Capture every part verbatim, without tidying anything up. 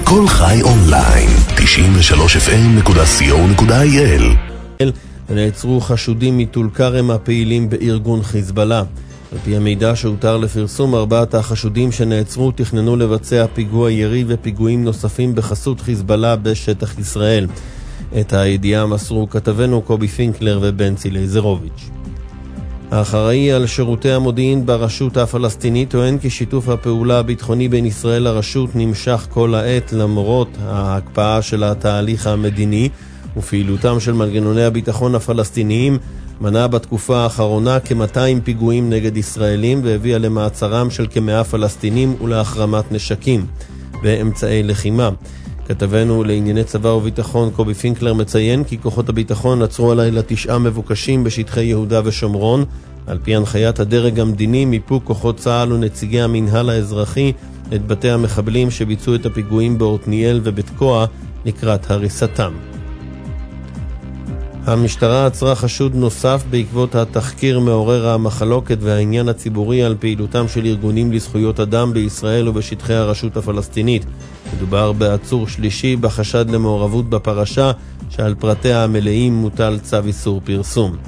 כל חי אונליין, תשעים ושלוש אף אם נקודה סי או נקודה איי אל. נעצרו חשודים מטול כרם הפעילים בארגון חיזבאללה. על פי המידע שהותר לפרסום, ארבעת החשודים שנעצרו תכננו לבצע פיגוע ירי ופיגועים נוספים בחסות חיזבאללה בשטח ישראל. את הידיעה מסרו כתבנו קובי פינקלר ובנצי לייזרוביץ'. האחראי על שירותי המודיעין ברשות הפלסטינית טוען כי שיתוף הפעולה הביטחוני בין ישראל לרשות נמשך כל העת למרות ההקפאה של התהליך המדיני, ופעילותם של מנגנוני הביטחון הפלסטיניים מנעה בתקופה האחרונה כ-מאתיים פיגועים נגד ישראלים והביאה למעצרם של כ-מאה פלסטינים ולהחרמת נשקים ואמצעי לחימה. כתבנו לענייני צבא וביטחון קובי פינקלר מציין כי כוחות הביטחון עצרו הלילה תשעה מבוקשים בשטחי יהודה ושומרון. על פי הנחיית הדרג המדיני מיפו כוחות צה"ל ונציגי המינהל האזרחי את בתי המחבלים שביצעו את הפיגועים בעתניאל ובית קוע לקראת הריסתם. המשטרה עצרה חשוד נוסף בעקבות התחקיר מעורר המחלוקת והעניין הציבורי על פעילותם של ארגונים לזכויות אדם בישראל ובשטחי הרשות הפלסטינית. מדובר בעצור שלישי בחשד למעורבות בפרשה שעל פרטיה המלאים מוטל צו איסור פרסום.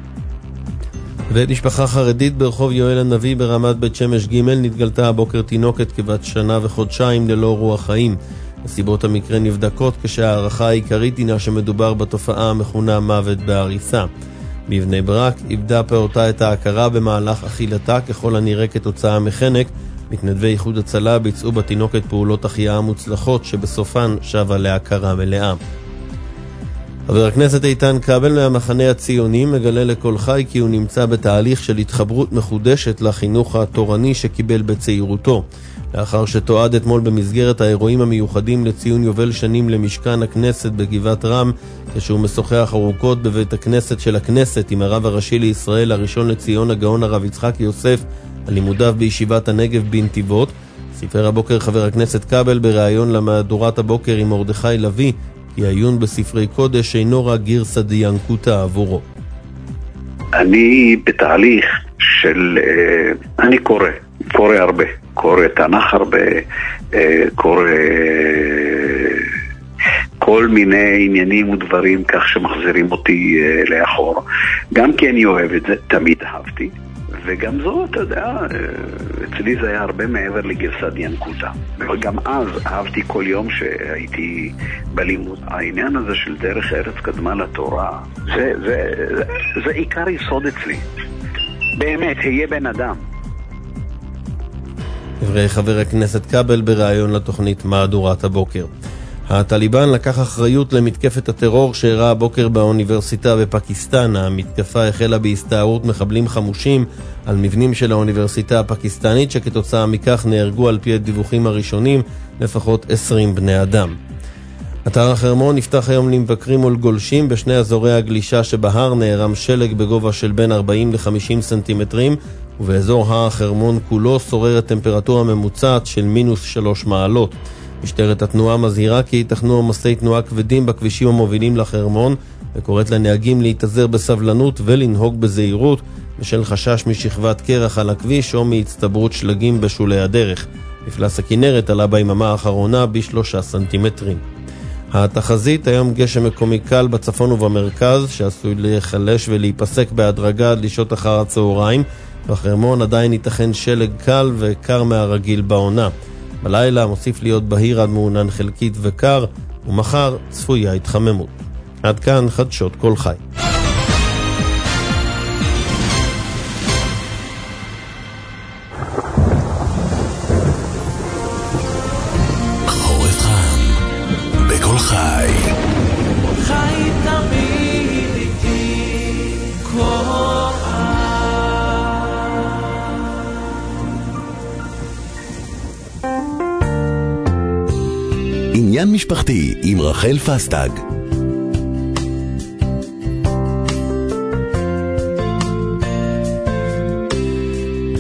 ומשפחה חרדית ברחוב יואל הנביא ברמת בית שמש ג' נתגלתה הבוקר תינוקת כבת שנה וחודשיים ללא רוח חיים. נסיבות המקרה נבדקות כשהערכה העיקרית הינה שמדובר בתופעה המכונה מוות בעריסה. בבני ברק איבדה פעוטה את ההכרה במהלך אכילתה ככל הנראה כתוצאה מחנק. מתנדבי איחוד הצלה ביצעו בתינוקת פעולות החייאה מוצלחות שבסופן שווה להכרה מלאה. חבר הכנסת איתן כבל מהמחנה הציוני מגלה לכל חי כי הוא נמצא בתהליך של התחברות מחודשת לחינוך התורני שקיבל בצעירותו. לאחר שתועד אתמול במסגרת האירועים המיוחדים לציון יובל שנים למשכן הכנסת בגבעת רם, כשהוא משוחח ארוכות בבית הכנסת של הכנסת עם הרב הראשי לישראל הראשון לציון הגאון הרב יצחק יוסף על לימודיו בישיבת הנגב בנתיבות, סיפר הבוקר חבר הכנסת כבל בריאיון למהדורת הבוקר עם מרדכי לוי כי העיון בספרי קודש אינו רק גרסא דינקותא עבורו. אני בתהליך של אני קורא קורא הרבה, קורא תנ"ך הרבה, קורא כל מיני עניינים ודברים כך שמחזירים אותי לאחור, גם כי אני אוהב את זה, תמיד אהבתי, וגם זו, אתה יודע, אצלי זה היה הרבה מעבר לגרסא דינקותא, וגם אז אהבתי כל יום שהייתי בלימוד. העניין הזה של דרך ארץ קדמה לתורה, זה, זה, זה, זה עיקר יסוד אצלי. באמת, היה בן אדם. דברי חבר הכנסת כבל בריאיון לתוכנית מהדורת הבוקר. הטליבן לקח אחריות למתקפת הטרור שאירעה הבוקר באוניברסיטה בפקיסטן. המתקפה החלה בהסתערות מחבלים חמושים על מבנים של האוניברסיטה הפקיסטנית, שכתוצאה מכך נהרגו על פי הדיווחים הראשונים לפחות עשרים בני אדם. אתר החרמון נפתח היום למבקרים ולגולשים. בשני אזורי הגלישה שבהר נערם שלג בגובה של בין ארבעים לחמישים סנטימטרים, ובאזור הר החרמון כולו שוררת טמפרטורה ממוצעת של מינוס שלוש מעלות. משטרת התנועה מזהירה כי ייתכנו עומסי תנועה כבדים בכבישים המובילים לחרמון, וקוראת לנהגים להתאזר בסבלנות ולנהוג בזהירות בשל חשש משכבת קרח על הכביש או מהצטברות שלגים בשולי הדרך. מפלס הכנרת עלה ביממה האחרונה בשלושה סנטימטרים. התחזית היום גשם מקומי קל בצפון ובמרכז שעשוי להיחלש ולהיפסק בהדרגה עד לשעות אחר הצהריים. בחרמון עדיין ייתכן שלג קל וקר מהרגיל בעונה. בלילה מוסיף להיות בהיר עד מעונן חלקית וקר, ומחר צפויה התחממות. עד כאן חדשות כל חי. חורף חם בכל חי. חי תמיד איתי כל עניין משפחתי עם רחל פסטג.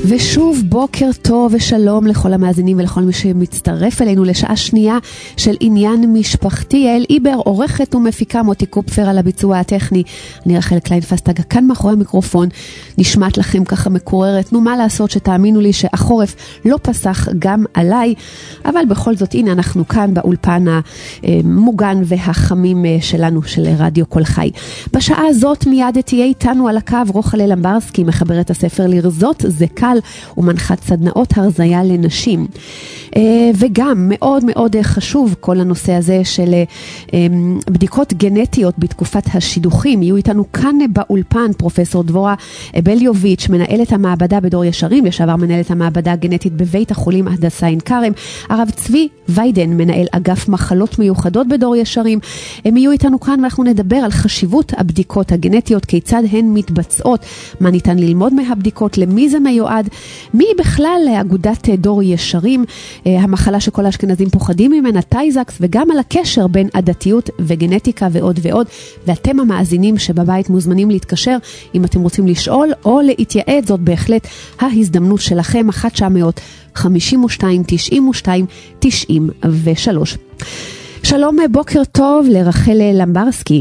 ושוב בוקר טוב ושלום לכל המאזינים ולכל מי שמצטרף אלינו לשעה שנייה של עניין משפחתי. יעל איבר עורכת ומפיקה, מוטי קופפר על הביצוע הטכני. אני רחל קליין פסטגה כאן מאחורי המיקרופון. נשמעת לכם ככה מקוררת, נו מה לעשות שתאמינו לי שהחורף לא פסח גם עליי, אבל בכל זאת הנה אנחנו כאן באולפן המוגן והחמים שלנו של רדיו כל חי. בשעה הזאת מיד תהיה איתנו על הקו רוחלה למברסקי, מחברת הספר לרזות זה קל ומנחת סדנאות הרזיה לנשים. וגם מאוד מאוד חשוב כל הנושא הזה של בדיקות גנטיות בתקופת השידוכים. יהיו איתנו כאן באולפן פרופסור דבורה בליוביץ', מנהלת המעבדה בדור ישרים, לשעבר מנהלת המעבדה הגנטית בבית החולים הדסה עין כרם, הרב צבי ויידן, מנהל אגף מחלות מיוחדות בדור ישרים. הם יהיו איתנו כאן ואנחנו נדבר על חשיבות הבדיקות הגנטיות, כיצד הן מתבצעות, מה ניתן ללמוד מהבדיקות, למי זה מיועד, מי בכלל לאגודת דור ישרים, המחלה שכל האשכנזים פוחדים ממנה, טייזקס, וגם על הקשר בין עדתיות וגנטיקה ועוד ועוד. ואתם המאזינים שבבית מוזמנים להתקשר אם אתם רוצים לשאול או להתייעץ, זאת בהחלט ההזדמנות שלכם. אחת תשע מאות חמישים ושתיים תשעים ושתיים תשעים ושלוש. שלום, בוקר טוב לרחל למברסקי.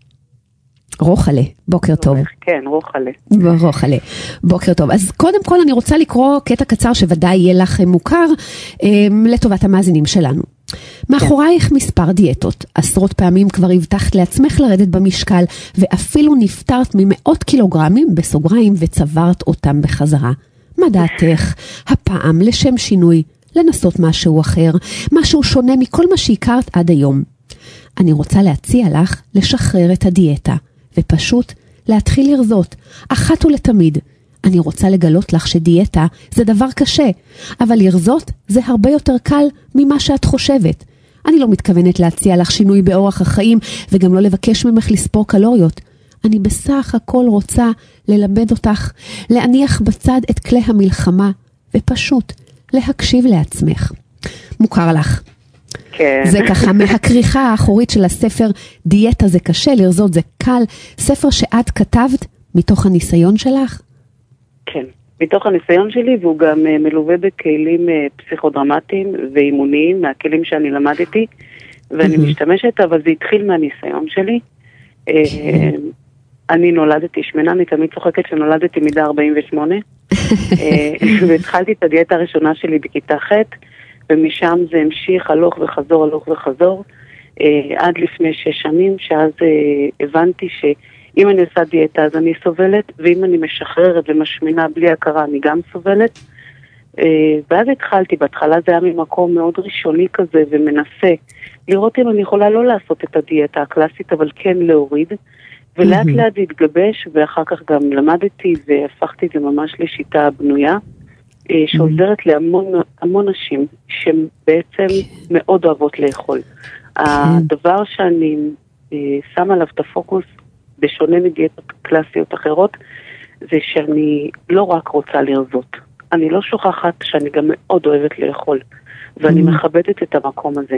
רוחלה, בוקר טוב. כן, רוחלה. רוחלה, בוקר טוב. אז קודם כל אני רוצה לקרוא קטע קצר שוודאי יהיה לך מוכר לטובת המאזינים שלנו. מאחורייך מספר דיאטות, עשרות פעמים כבר הבטחת לעצמך לרדת במשקל, ואפילו נפטרת ממאות קילוגרמים בסוגריים וצברת אותם בחזרה. מה דעתך הפעם לשם שינוי, לנסות משהו אחר, משהו שונה מכל מה שהכרת עד היום? אני רוצה להציע לך לשחרר את הדיאטה, ופשוט להתחיל לרזות, אחת ולתמיד. אני רוצה לגלות לך שדיאטה זה דבר קשה, אבל לרזות זה הרבה יותר קל ממה שאת חושבת. אני לא מתכוונת להציע לך שינוי באורח החיים, וגם לא לבקש ממך לספור קלוריות. אני בסך הכל רוצה ללמד אותך, להניח בצד את כלי המלחמה, ופשוט להקשיב לעצמך. מוכר לך. כן. זה ככה מהכריכה האחורית של הספר דיאטה זה קשה, לרזות זה קל, ספר שאת כתבת מתוך הניסיון שלך? כן, מתוך הניסיון שלי, והוא גם מלווה בכלים פסיכודרמטיים ואימוניים, מהכלים שאני למדתי, ואני mm-hmm. משתמשת, אבל זה התחיל מהניסיון שלי. כן. אני נולדתי שמנה, אני תמיד צוחקת שנולדתי מידה ארבעים ושמונה, והתחלתי את הדיאטה הראשונה שלי בכיתה ח', ומשם זה המשיך הלוך וחזור, הלוך וחזור, עד לפני שש שנים, שאז הבנתי שאם אני עושה דיאטה אז אני סובלת, ואם אני משחררת ומשמינה בלי הכרה אני גם סובלת. ואז התחלתי, בהתחלה זה היה ממקום מאוד ראשוני כזה, ומנסה לראות אם אני יכולה לא לעשות את הדיאטה הקלאסית, אבל כן להוריד, ולאט לאט זה התגבש, ואחר כך גם למדתי והפכתי את זה ממש לשיטה בנויה, שעוזרת להמון המון נשים שהן בעצם מאוד אוהבות לאכול. הדבר שאני שם עליו את הפוקוס, בשונה מדיאטות קלאסיות אחרות, זה שאני לא רק רוצה לרזות. אני לא שוכחת שאני גם מאוד אוהבת לאכול, ואני מכבדת את המקום הזה.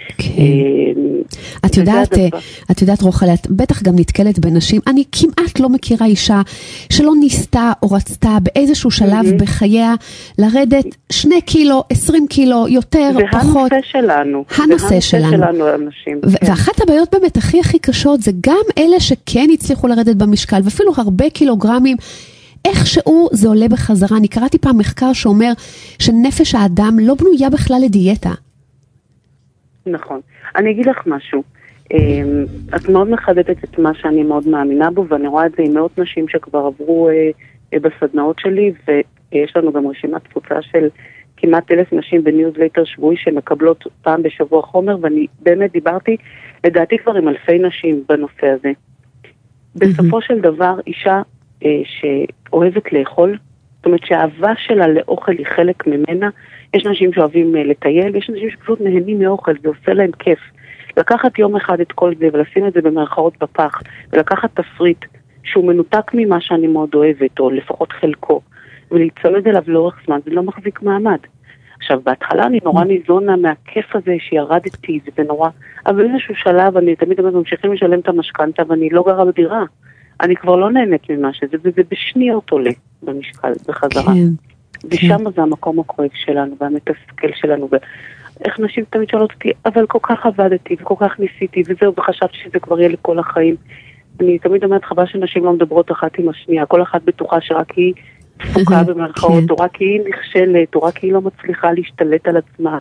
את יודעת, את יודעת רוחלה, את בטח גם נתקלת בנשים, אני כמעט לא מכירה אישה שלא ניסתה או רצתה באיזשהו שלב בחייה לרדת שני קילו, עשרים קילו, יותר, פחות. זה הנושא שלנו. הנושא שלנו. ואחת הבעיות באמת הכי הכי קשות זה גם אלה שכן הצליחו לרדת במשקל, ואפילו הרבה קילוגרמים, איכשהו זה עולה בחזרה. אני קראתי פעם מחקר שאומר שנפש האדם לא בנויה בכלל לדיאטה. נכון. אני אגיד לך משהו. את מאוד מחדדת את מה שאני מאוד מאמינה בו, ואני רואה את זה עם מאות נשים שכבר עברו בסדנאות שלי, ויש לנו גם רשימת תפוצה של כמעט אלף נשים בניוזלייטר שבועי שמקבלות פעם בשבוע חומר, ואני באמת דיברתי, לדעתי כבר עם אלפי נשים בנושא הזה. בסופו של דבר, אישה שאוהבת לאכול, זאת אומרת שהאהבה שלה לאוכל היא חלק ממנה. יש אנשים שאוהבים לטייל, יש אנשים שפשוט נהנים מאוכל, זה עושה להם כיף. לקחת יום אחד את כל זה ולשים את זה במרכאות בפח, ולקחת תפריט שהוא מנותק ממה שאני מאוד אוהבת, או לפחות חלקו, ולהצמד אליו לאורך זמן, זה לא מחזיק מעמד. עכשיו, בהתחלה אני נורא ניזונה מהכיף הזה שירדתי, זה נורא, אבל איזשהו שלב, אני תמיד אומרת, ממשיכים לשלם את המשכנתה, ואני לא גרה בדירה. אני כבר לא נהנית ממה שזה, וזה בשניות עולה במשקל, בחזרה. כן. ושם זה המקום הכואב שלנו, והמתסכל שלנו, ואיך נשים תמיד שואלות אותי, אבל כל כך עבדתי, וכל כך ניסיתי, וזהו, וחשבתי שזה כבר יהיה לכל החיים. אני תמיד אומרת, חבל שנשים לא מדברות אחת עם השנייה, כל אחת בטוחה שרק היא תפוקה במרכאות, או רק היא נכשלת, או רק היא לא מצליחה להשתלט על עצמה.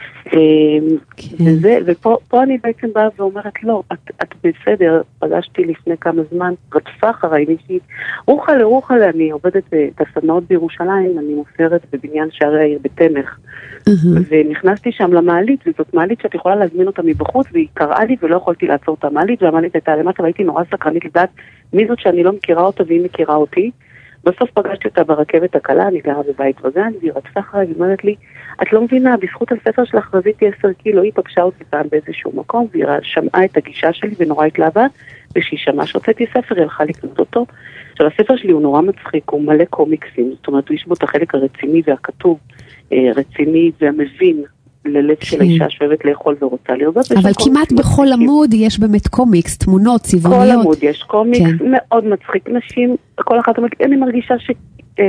וזה, ופה אני בעצם באה ואומרת, לא, את, את בסדר, פגשתי לפני כמה זמן, רדפה אחריי מישהי, רוחלה, רוחלה, אני עובדת בסדנאות בירושלים, אני מוסרת בבניין שערי העיר בתמך, ונכנסתי שם למעלית, וזאת מעלית שאת יכולה להזמין אותה מבחוץ, והיא קראה לי ולא יכולתי לעצור את המעלית, והמעלית הייתה למטה, והייתי נורא סקרנית לדעת מי זאת שאני לא מכירה אותה והיא מכירה אותי. בסוף פגשתי אותה ברכבת הקלה, אני גרה בבית וגן, והיא רצה אחריי, היא אומרת לי, את לא מבינה, בזכות הספר שלך רזיתי עשר קילו, היא פגשה אותי פעם באיזשהו מקום, והיא שמעה את הגישה שלי ונורא התלהבה, ושהיא שמעה שהוצאתי ספר, היא הלכה לקנות אותו. עכשיו, הספר שלי הוא נורא מצחיק, הוא מלא קומיקסים, זאת אומרת, יש בו את החלק הרציני והכתוב, רציני והמבין ללב של האישה שאוהבת לאכול ורוצה לרזות. אבל כמעט בכל עמוד יש באמת קומיקס, תמונות, צבעוניות. כל עמוד יש קומיקס מאוד מצחיק. נשים, כל אחת אומרת, אני מרגישה ש...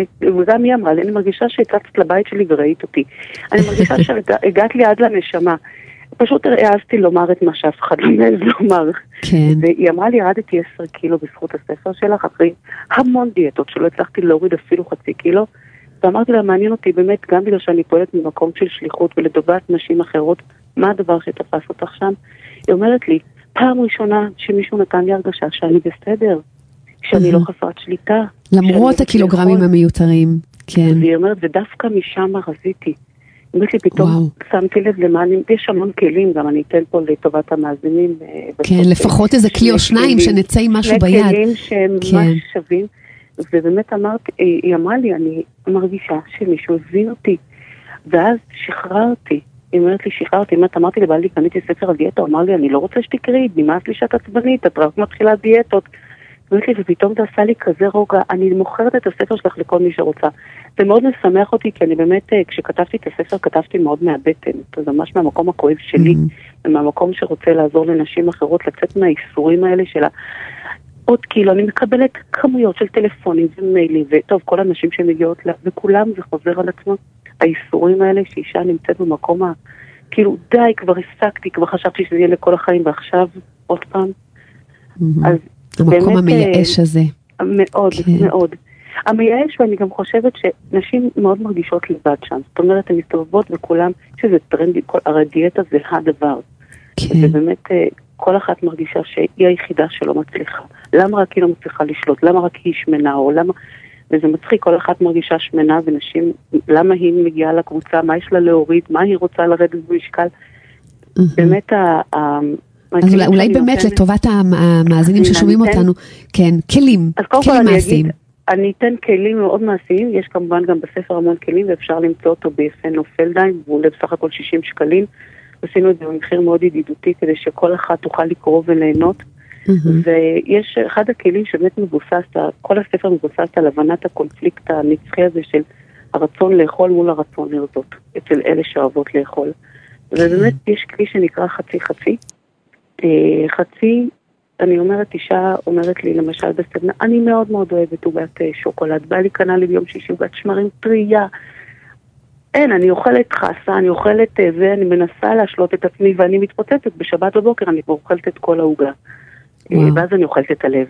וגם היא אמרה לי, אני מרגישה שהצצת לבית שלי וראית אותי. אני מרגישה שהגעת לי עד לנשמה. פשוט העזתי לומר את מה שאף אחד לא מעז לומר. והיא אמרה לי, ירדתי עשר קילו בזכות הספר שלך, אחרי המון דיאטות שלא הצלחתי להוריד אפילו חצי קילו. ואמרתי לה, מעניין אותי באמת, גם בגלל שאני פועלת ממקום של שליחות ולדובת נשים אחרות, מה הדבר שתפס אותך שם? היא אומרת לי, פעם ראשונה שמישהו נתן לי הרגשה שאני בסדר, שאני לא חסרת שליטה. למרות הקילוגרמים המיותרים, כן. והיא אומרת, ודווקא משם רזיתי. אומרת לי, פתאום שמתי לב למה, יש המון כלים, גם אני אתן פה לטובת המאזינים. כן, לפחות איזה כלי או שניים שנצא עם משהו ביד. שני כלים שהם ממש שווים. ובאמת אמרתי, היא אמרה לי, אני מרגישה שמישהו הבין אותי, ואז שחררתי, היא אומרת לי, שחררתי, אמרתי לבעלי, קניתי ספר על דיאטה, הוא אמר לי, אני לא רוצה שתקראי, נמאס לי שאת עצבנית, את רק מתחילה דיאטות, אומרת לי, ופתאום זה עשה לי כזה רוגע, אני מוכרת את הספר שלך לכל מי שרוצה, זה מאוד משמח אותי, כי אני באמת, כשכתבתי את הספר, כתבתי מאוד מהבטן, זה ממש מהמקום הכואב שלי, ומהמקום שרוצה לעזור לנשים אחרות, לצאת מהאיסורים האלה שלה, עוד כאילו, אני מקבלת כמויות של טלפונים ומיילים, וטוב, כל הנשים שמגיעות לה, וכולם זה חוזר על עצמו, האיסורים האלה שאישה נמצאת במקום ה... כאילו, די, כבר הסקתי, כבר חשבתי שזה יהיה לכל החיים, ועכשיו, עוד פעם. אז המקום המייאש הזה. מאוד, מאוד. המייאש, ואני גם חושבת שנשים מאוד מרגישות לבד שם. זאת אומרת, הן מסתובבות וכולם, שזה טרנדי, הרי דיאטה זה הדבר. ובאמת... כל אחת מרגישה שהיא היחידה שלא מצליחה. למה רק היא לא מצליחה לשלוט? למה רק היא שמנה? או למה... וזה מצחיק, כל אחת מרגישה שמנה ונשים, למה היא מגיעה לקבוצה? מה יש לה להוריד? מה היא רוצה לרדת במשקל? באמת ה... אז אולי באמת לטובת המאזינים ששומעים אותנו, כן, כלים, כלים מעשיים. אני אתן כלים מאוד מעשיים, יש כמובן גם בספר המון כלים, ואפשר למצוא אותו ביפנו פלדהיים, והוא עולה בסך הכל שישים שקלים. עשינו את זה במחיר מאוד ידידותי, כדי שכל אחד תוכל לקרוא וליהנות. ויש אחד הכלים שבאמת מבוסס, כל הספר מבוסס על הבנת הקונפליקט הנצחי הזה של הרצון לאכול מול הרצון לרזות, אצל אלה שאוהבות לאכול. ובאמת יש כלי שנקרא חצי חצי. חצי, אני אומרת, אישה אומרת לי למשל בסדנה, אני מאוד מאוד אוהבת עוגת שוקולד, בא לי קנה לי ביום שישי עוגת שמרים טריה, אין, אני אוכלת חסה, אני אוכלת זה, אני מנסה להשלות את עצמי, ואני מתפוצצת בשבת בבוקר, אני אוכלת את כל העוגה. ואז אני אוכלת את הלב.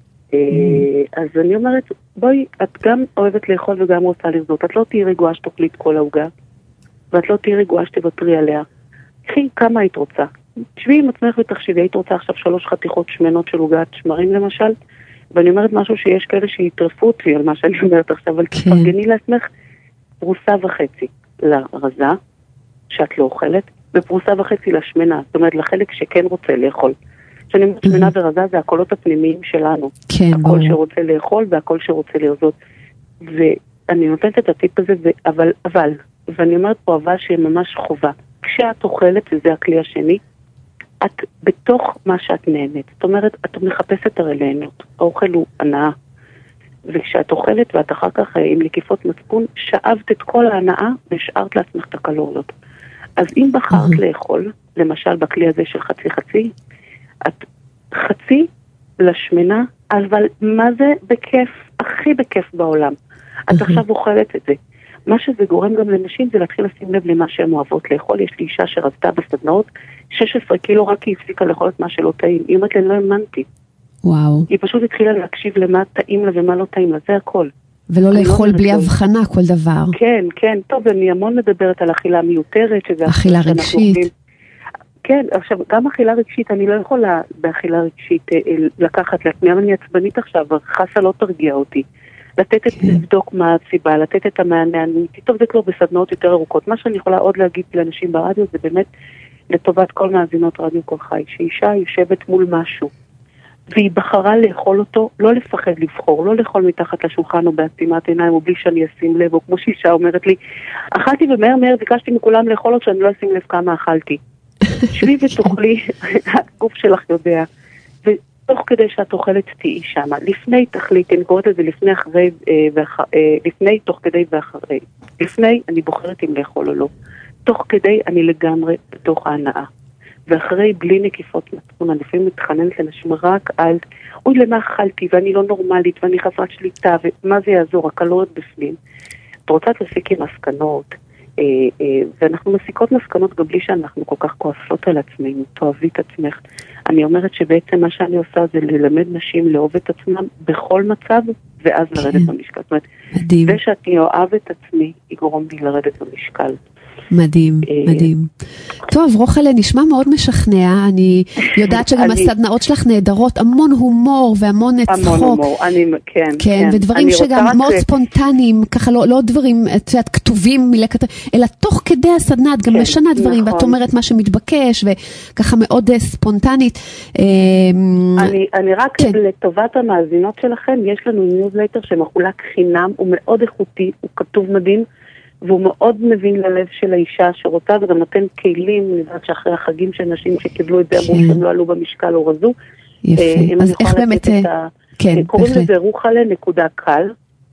אז אני אומרת, בואי, את גם אוהבת לאכול וגם רוצה לרזות, את לא תהי רגועה שתאכלי את כל העוגה, ואת לא תהי רגועה שתוותרי עליה. קחי כמה היית רוצה. תשבי עם עצמך ותחשבי, היית רוצה עכשיו שלוש חתיכות שמנות של עוגת שמרים למשל, ואני אומרת משהו שיש כאלה שיתרפו אותי על מה שאני אומרת עכשיו, אבל תפרגני לעצמך, פרוסה וחצי לרזה, שאת לא אוכלת, ופרוסה וחצי לשמנה, זאת אומרת לחלק שכן רוצה לאכול. כשאני אומרת שמנה ורזה זה הקולות הפנימיים שלנו. כן, הקול שרוצה לאכול והקול שרוצה לרזות. ואני נותנת את הטיפ הזה, אבל, אבל, ואני אומרת פה אבל שהיא ממש חובה. כשאת אוכלת, וזה הכלי השני, את בתוך מה שאת נהנית. זאת אומרת, את מחפשת הרי ליהנות. האוכל הוא הנאה. וכשאת אוכלת ואת אחר כך עם לקיפות מצפון, שאבת את כל ההנאה והשארת לעצמך את הקלוריות. אז אם בחרת לאכול, למשל בכלי הזה של חצי חצי, את חצי לשמנה, אבל מה זה בכיף, הכי בכיף בעולם. את עכשיו אוכלת את זה. מה שזה גורם גם לנשים זה להתחיל לשים לב למה שהן אוהבות לאכול. יש לי אישה שרזתה בסדנאות שש עשרה קילו רק היא הפסיקה לאכול את מה שלא טעים. היא אומרת לי, אני לא האמנתי. וואו. היא פשוט התחילה להקשיב למה טעים לה ומה לא טעים לה, זה הכל. ולא לאכול בלי הבחנה כל דבר. כן, כן, טוב, אני המון מדברת על אכילה מיותרת. אכילה רגשית. כן, עכשיו, גם אכילה רגשית, אני לא יכולה באכילה רגשית לקחת לעצמי, אבל אני עצבנית עכשיו, חסה לא תרגיע אותי. לתת את, לבדוק מה הסיבה, לתת את המענה, אני טוב זה כבר בסדנאות יותר ארוכות. מה שאני יכולה עוד להגיד לאנשים ברדיו, זה באמת לטובת כל מאזינות רדיו כל חי, שאישה יושבת מול משהו, והיא בחרה לאכול אותו, לא לפחד לבחור, לא לאכול מתחת לשולחן או בעצימת עיניים, או בלי שאני אשים לב, או כמו שאישה אומרת לי, אכלתי ומהר מהר ביקשתי מכולם לאכול אותו, שאני לא אשים לב כמה אכלתי. שבי ותאכלי, הגוף שלך יודע, ותוך כדי שאת אוכלת תהיי שמה, לפני תחליט, אני קוראת לזה לפני, אחרי, לפני, תוך כדי ואחרי. לפני, אני בוחרת אם לאכול או לא. תוך כדי, אני לגמרי בתוך ההנאה. ואחרי, בלי נקיפות מצפון, אני לפעמים מתחננת לנשים רק על, אוי, למה אכלתי, ואני לא נורמלית, ואני חסרת שליטה, ומה זה יעזור, הקלוריות בפנים. את רוצה להסיק עם מסקנות, אה, אה, ואנחנו מסיקות מסקנות גם בלי שאנחנו כל כך כועסות על עצמנו, תאהבי את עצמך. אני אומרת שבעצם מה שאני עושה זה ללמד נשים לאהוב את עצמם בכל מצב, ואז לרדת במשקל. זאת אומרת, זה שאני אוהב את עצמי, יגרום לי לרדת במשקל. מדהים, מדהים. טוב, רוחלה, נשמע מאוד משכנע, אני יודעת שגם הסדנאות שלך נהדרות, המון הומור והמון צחוק. המון הומור, אני, כן. כן, ודברים שגם מאוד ספונטניים, ככה לא דברים, את יודעת, כתובים מלכת, אלא תוך כדי הסדנה, את גם משנה דברים, ואת אומרת מה שמתבקש, וככה מאוד ספונטנית. אני רק לטובת המאזינות שלכם, יש לנו ניוזלייטר שמחולק חינם, הוא מאוד איכותי, הוא כתוב מדהים, והוא מאוד מבין ללב של האישה שרוצה, וגם נותן כלים, אני יודעת שאחרי החגים של נשים שקיבלו את זה, אמרו שהם לא עלו במשקל או רזו. יפה, אז איך באמת, כן, קוראים לזה רוחלה נקודה קל,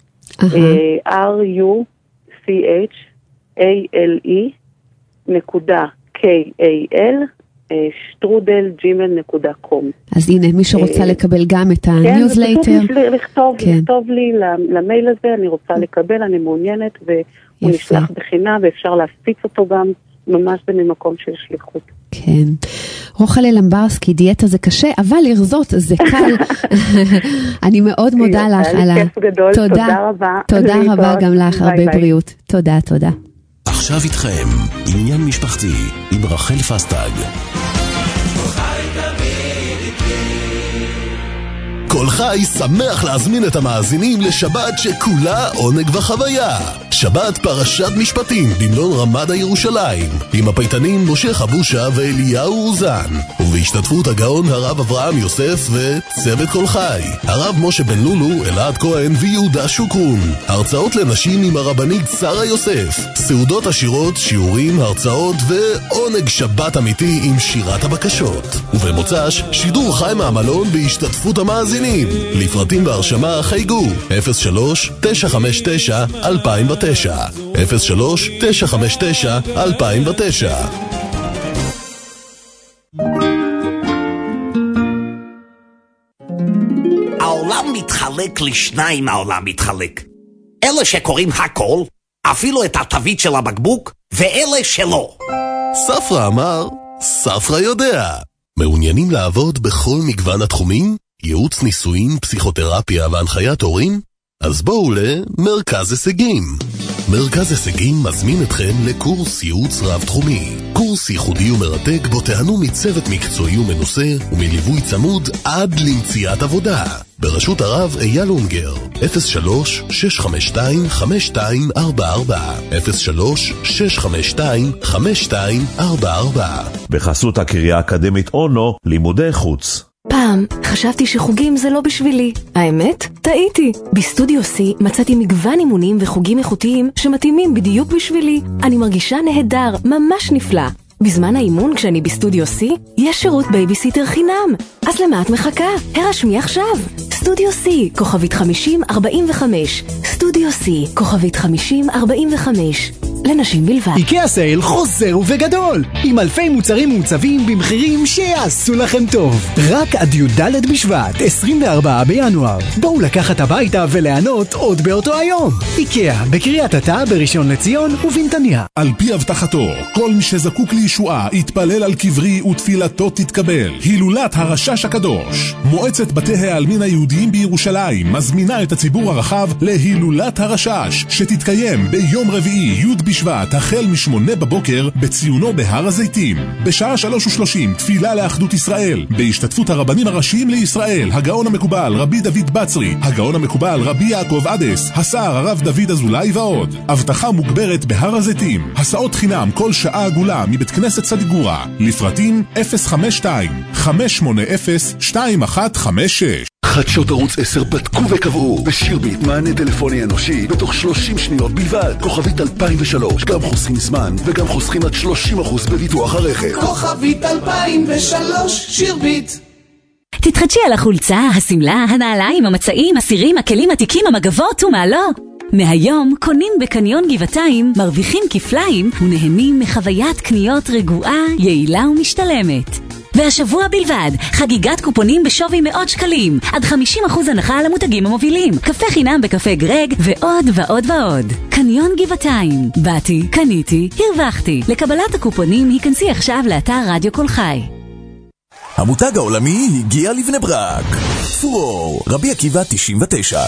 R-U-C-H-A-L-E נקודה K-A-L שטרודל ג'ימל נקודה קום. אז הנה, מי שרוצה לקבל גם את הניוזלייטר. כן, לכתוב לי למייל הזה, אני רוצה לקבל, אני מעוניינת, הוא נשלח בחינה, ואפשר להפיץ אותו גם ממש במקום של שליחות. כן. רוחלה למברסקי, דיאטה זה קשה, אבל לרזות זה קל. אני מאוד מודה לך על ה... כיף גדול, תודה רבה. תודה רבה גם לך, הרבה בריאות. תודה, תודה. עכשיו איתכם, עניין משפחתי עם רחל פסטג. כל חי שמח להזמין את המאזינים לשבת שכולה עונג וחוויה. שבת פרשת משפטים במלון רמדה ירושלים, עם הפייטנים משה חבושה ואליהו אוזן, ובהשתתפות הגאון הרב אברהם יוסף וצוות כל חי, הרב משה בן לולו, אלעד כהן ויהודה שוקרון. הרצאות לנשים עם הרבנית שרה יוסף, סעודות עשירות, שיעורים, הרצאות ועונג שבת אמיתי עם שירת הבקשות. ובמוצ"ש שידור חי מהמלון בהשתתפות המאזינים. לפרטים והרשמה חייגו אפס שלוש תשע חמש תשע אלפיים ותשע אפס שלוש תשע חמש תשע אלפיים ותשע. העולם מתחלק לשניים. העולם מתחלק אלה שקוראים הכל, אפילו את התווית של הבקבוק, ואלה שלא. ספרא אמר, ספרא יודע. מעוניינים לעבוד בכל מגוון התחומים? ייעוץ ניסויים, פסיכותרפיה והנחיית הורים? אז בואו למרכז הישגים. מרכז הישגים מזמין אתכם לקורס ייעוץ רב-תחומי. קורס ייחודי ומרתק בו תהנו מצוות מקצועי ומנוסה ומליווי צמוד עד למציאת עבודה. ברשות הרב אייל אונגר, אפס שלוש שש חמש שתיים חמש שתיים ארבע ארבע אפס שלוש שש חמש שתיים חמש שתיים ארבע ארבע. בחסות הקריה האקדמית אונו, לימודי חוץ. פעם חשבתי שחוגים זה לא בשבילי. האמת? טעיתי. בסטודיו C מצאתי מגוון אימונים וחוגים איכותיים שמתאימים בדיוק בשבילי. אני מרגישה נהדר, ממש נפלא. בזמן האימון כשאני בסטודיו C יש שירות בייביסיטר חינם. אז למה את מחכה? הרשמי עכשיו. סטודיו C, כוכבית חמישים ארבעים וחמש. סטודיו C, כוכבית חמישים ארבעים וחמש. לנשים בלבד. איקאה סייל חוזר ובגדול, עם אלפי מוצרים מוצבים במחירים שיעשו לכם טוב. רק עד י"ד בשבט, עשרים וארבעה בינואר. בואו לקחת הביתה ולענות עוד באותו היום. איקאה, בקריית אתא, בראשון לציון ובנתניה. על פי הבטחתו, כל מי שזקוק לישועה יתפלל על קברי ותפילתו תתקבל. הילולת הרשש הקדוש. מועצת בתי העלמין היהודיים בירושלים מזמינה את הציבור הרחב להילולת הרשש, שתתקיים ביום רביעי י' בשבט החל משמונה בבוקר בציונו בהר הזיתים. בשעה שלוש ושלושים תפילה לאחדות ישראל, בהשתתפות הרבנים הראשיים לישראל, הגאון המקובל רבי דוד בצרי, הגאון המקובל רבי יעקב עדס, השר הרב דוד אזולאי ועוד. הבטחה מוגברת בהר הזיתים. הסעות חינם כל שעה עגולה מבית כנסת סדיגורה. לפרטים אפס חמש שתיים חמש שמונה אפס שתיים אחת חמש שש. חדשות ערוץ עשר בדקו וקבעו בשירביט מענה טלפוני אנושי בתוך שלושים שניות בלבד. כוכבית אלפיים ושלוש, גם חוסכים זמן וגם חוסכים עד שלושים אחוז בביטוח הרכב. כוכבית אלפיים ושלוש, שירביט. תתחדשי על החולצה, הסמלה, הנעליים, המצעים, הסירים, הכלים, התיקים, המגבות ומה לא. מהיום קונים בקניון גבעתיים, מרוויחים כפליים ונהנים מחוויית קניות רגועה, יעילה ומשתלמת. והשבוע בלבד, חגיגת קופונים בשווי מאות שקלים, עד חמישים אחוז הנחה על המותגים המובילים, קפה חינם בקפה גרג ועוד ועוד ועוד. קניון גבעתיים, באתי, קניתי, הרווחתי. לקבלת הקופונים היכנסי עכשיו לאתר רדיו כל חי. המותג העולמי הגיע לבני ברק. פורור, רבי עקיבא תשעים ותשע.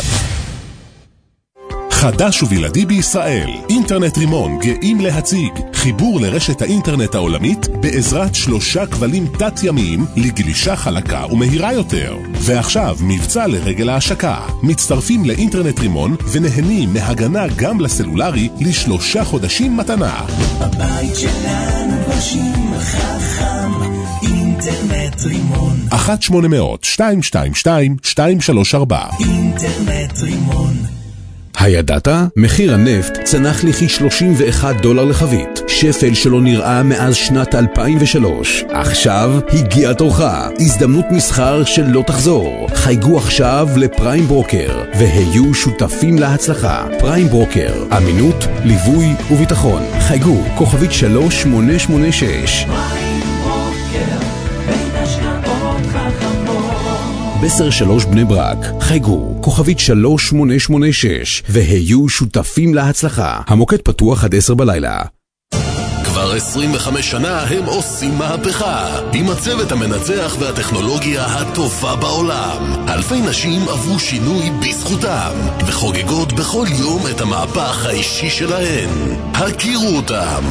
חדש ובלעדי בישראל, אינטרנט רימון גאים להציג חיבור לרשת האינטרנט העולמית בעזרת שלושה כבלים תת-ימיים לגלישה חלקה ומהירה יותר. ועכשיו מבצע לרגל ההשקה. מצטרפים לאינטרנט רימון ונהנים מהגנה גם לסלולרי לשלושה חודשים מתנה. בבית שלנו גולשים חכם, אינטרנט רימון. אחת שמונה אפס אפס שתיים שתיים שתיים שתיים שלוש ארבע. אינטרנט רימון. הידעת? מחיר הנפט צנח לי כ-שלושים ואחד דולר לחבית. שפל שלא נראה מאז שנת אלפיים ושלוש. עכשיו הגיע תורך. הזדמנות מסחר שלא תחזור. חייגו עכשיו לפריים ברוקר והיו שותפים להצלחה. פריים ברוקר, אמינות, ליווי וביטחון. חייגו כוכבית שלוש שמונה שמונה שש. בסר שלוש בני ברק, חייגו, כוכבית שלוש שמונה שמונה שש, והיו שותפים להצלחה. המוקד פתוח עד עשר בלילה. כבר עשרים וחמש שנה הם עושים מהפכה עם הצוות המנצח והטכנולוגיה הטובה בעולם. אלפי נשים עברו שינוי בזכותם וחוגגות בכל יום את המהפך האישי שלהן. הכירו אותם.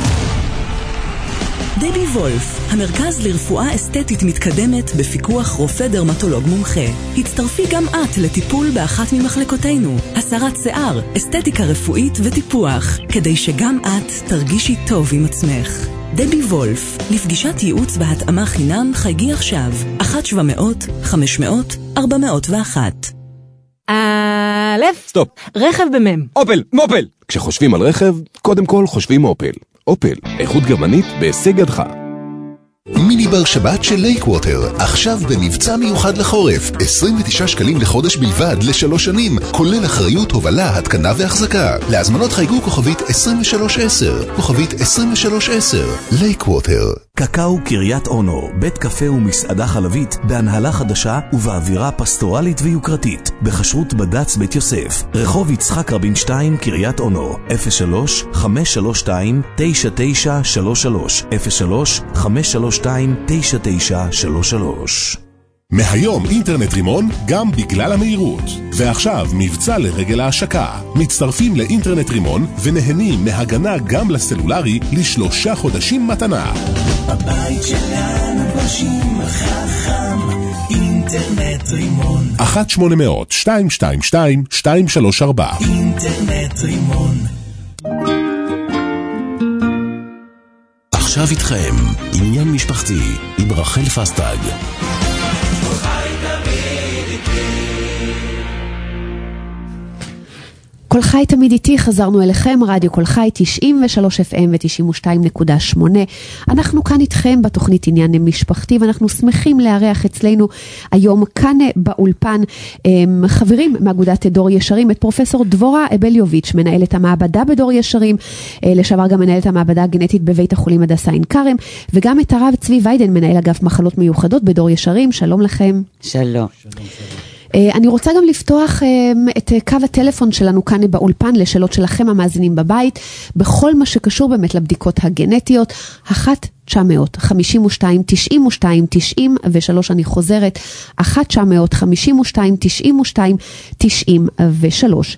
דבי וולף, המרכז לרפואה אסתטית מתקדמת בפיקוח רופא דרמטולוג מומחה. הצטרפי גם את לטיפול באחת ממחלקותינו, הסרת שיער, אסתטיקה רפואית וטיפוח, כדי שגם את תרגישי טוב עם עצמך. דבי וולף, לפגישת ייעוץ בהתאמה חינם חייגי עכשיו, אחת שבע מאות חמש מאות ארבע מאות ואחת. א' סטופ. רכב במם. אופל, מופל. כשחושבים על רכב, קודם כל חושבים אופל. אופל, איכות גרמנית בהישג ידך. מיני בר שבת של לייקווטר, עכשיו במבצע מיוחד לחורף, עשרים ותשעה שקלים לחודש בלבד לשלוש שנים, כולל אחריות, הובלה, התקנה והחזקה. להזמנות חייגו כוכבית עשרים ושלוש עשר, כוכבית עשרים ושלוש עשר, לייקווטר. קקאו קריית אונו, בית קפה ומסעדה חלבית, בהנהלה חדשה ובאווירה פסטורלית ויוקרתית, בחשרות בד"ץ בית יוסף, רחוב יצחק רבין שתיים, קריית אונו, אפס שלוש חמש שלוש שתיים תשע תשע שלוש שלוש, אפס שלוש חמש שלוש שתיים תשע תשע שלוש שלוש. מהיום אינטרנט רימון גם בגלל המהירות. ועכשיו מבצע לרגל ההשקה. מצטרפים לאינטרנט רימון ונהנים מהגנה גם לסלולרי לשלושה חודשים מתנה. בבית שלנו גולשים חכם, אינטרנט רימון. אחת שמונה אפס אפס שתיים שתיים שתיים שתיים שלוש ארבע. אינטרנט רימון. עכשיו איתכם, עניין משפחתי עם רחל פסטג. כל חי תמיד איתי, חזרנו אליכם, רדיו כל חי תשעים ושלוש אף אם ו-תשעים ושתיים נקודה שמונה. אנחנו כאן איתכם בתוכנית עניין משפחתי, ואנחנו שמחים לארח אצלנו היום כאן באולפן חברים מאגודת דור ישרים, את פרופסור דבורה אבליוביץ', מנהלת המעבדה בדור ישרים, לשעבר גם מנהלת המעבדה הגנטית בבית החולים הדסה עין כרם, וגם את הרב צבי ויידן, מנהל אגף מחלות מיוחדות בדור ישרים. שלום לכם. שלום. אני רוצה גם לפתוח את קו הטלפון שלנו כאן באולפן לשאלות שלכם המאזינים בבית, בכל מה שקשור באמת לבדיקות הגנטיות. אחת תשע מאות חמישים ושתיים תשעים ושתיים תשעים ושלוש, אני חוזרת, אחת תשע מאות חמישים ושתיים תשעים ושתיים תשעים ושלוש.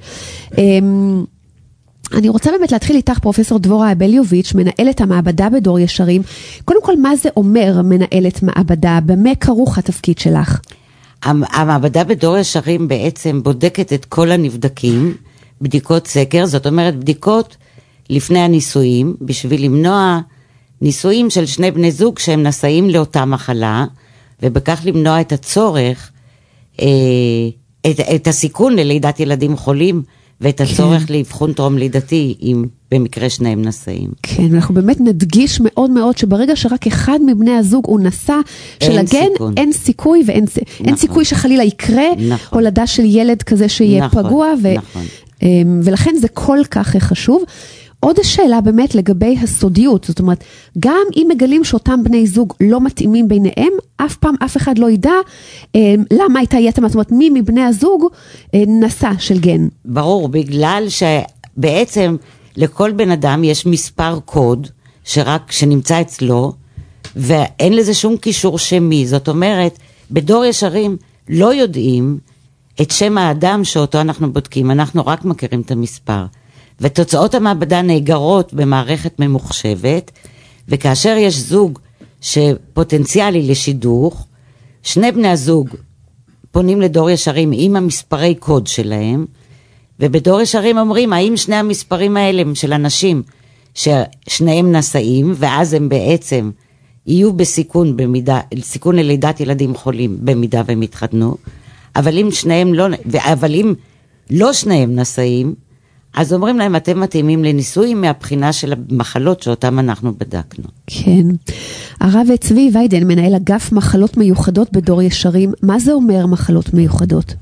אני רוצה באמת להתחיל איתך, פרופסור דבורה אבליוביץ', מנהלת המעבדה בדור ישרים. קודם כל, מה זה אומר מנהלת מעבדה? במה כרוך התפקיד שלך? המעבדה בדור ישרים בעצם בודקת את כל הנבדקים, בדיקות סקר, זאת אומרת בדיקות לפני הניסויים, בשביל למנוע ניסויים של שני בני זוג שהם נשאים לאותה מחלה, ובכך למנוע את הצורך, אה, את, את הסיכון ללידת ילדים חולים, ואת הצורך כן. לאבחון טרום לידתי, אם במקרה שניהם נשאים. כן, אנחנו באמת נדגיש מאוד מאוד, שברגע שרק אחד מבני הזוג הוא נשא של הגן, סיכון. אין סיכוי, ואין נכון. אין סיכוי שחלילה יקרה, נכון. הולדה של ילד כזה שיהיה נכון. פגוע, ו, נכון. ולכן זה כל כך חשוב. עוד השאלה באמת לגבי הסודיות, זאת אומרת, גם אם מגלים שאותם בני זוג לא מתאימים ביניהם, אף פעם אף אחד לא ידע אה, למה הייתה יתמה, זאת אומרת, מי מבני הזוג אה, נשא של גן. ברור, בגלל שבעצם לכל בן אדם יש מספר קוד, שרק שנמצא אצלו, ואין לזה שום קישור שמי, זאת אומרת, בדור ישרים לא יודעים את שם האדם שאותו אנחנו בודקים, אנחנו רק מכירים את המספר. ותוצאות המעבדה נאגרות במערכת ממוחשבת, וכאשר יש זוג שפוטנציאלי לשידוך, שני בני הזוג פונים לדור ישרים עם המספרי קוד שלהם, ובדור ישרים אומרים, האם שני המספרים האלה הם של אנשים ששניהם נשאים, ואז הם בעצם יהיו בסיכון, במידה, סיכון ללידת ילדים חולים, במידה והם יתחתנו, אבל אם שניהם לא, אבל אם לא שניהם נשאים, אז אומרים להם, אתם מתאימים לניסויים מהבחינה של המחלות שאותם אנחנו בדקנו. כן. הרב צבי ויידן, מנהל אגף מחלות מיוחדות בדור ישרים, מה זה אומר מחלות מיוחדות?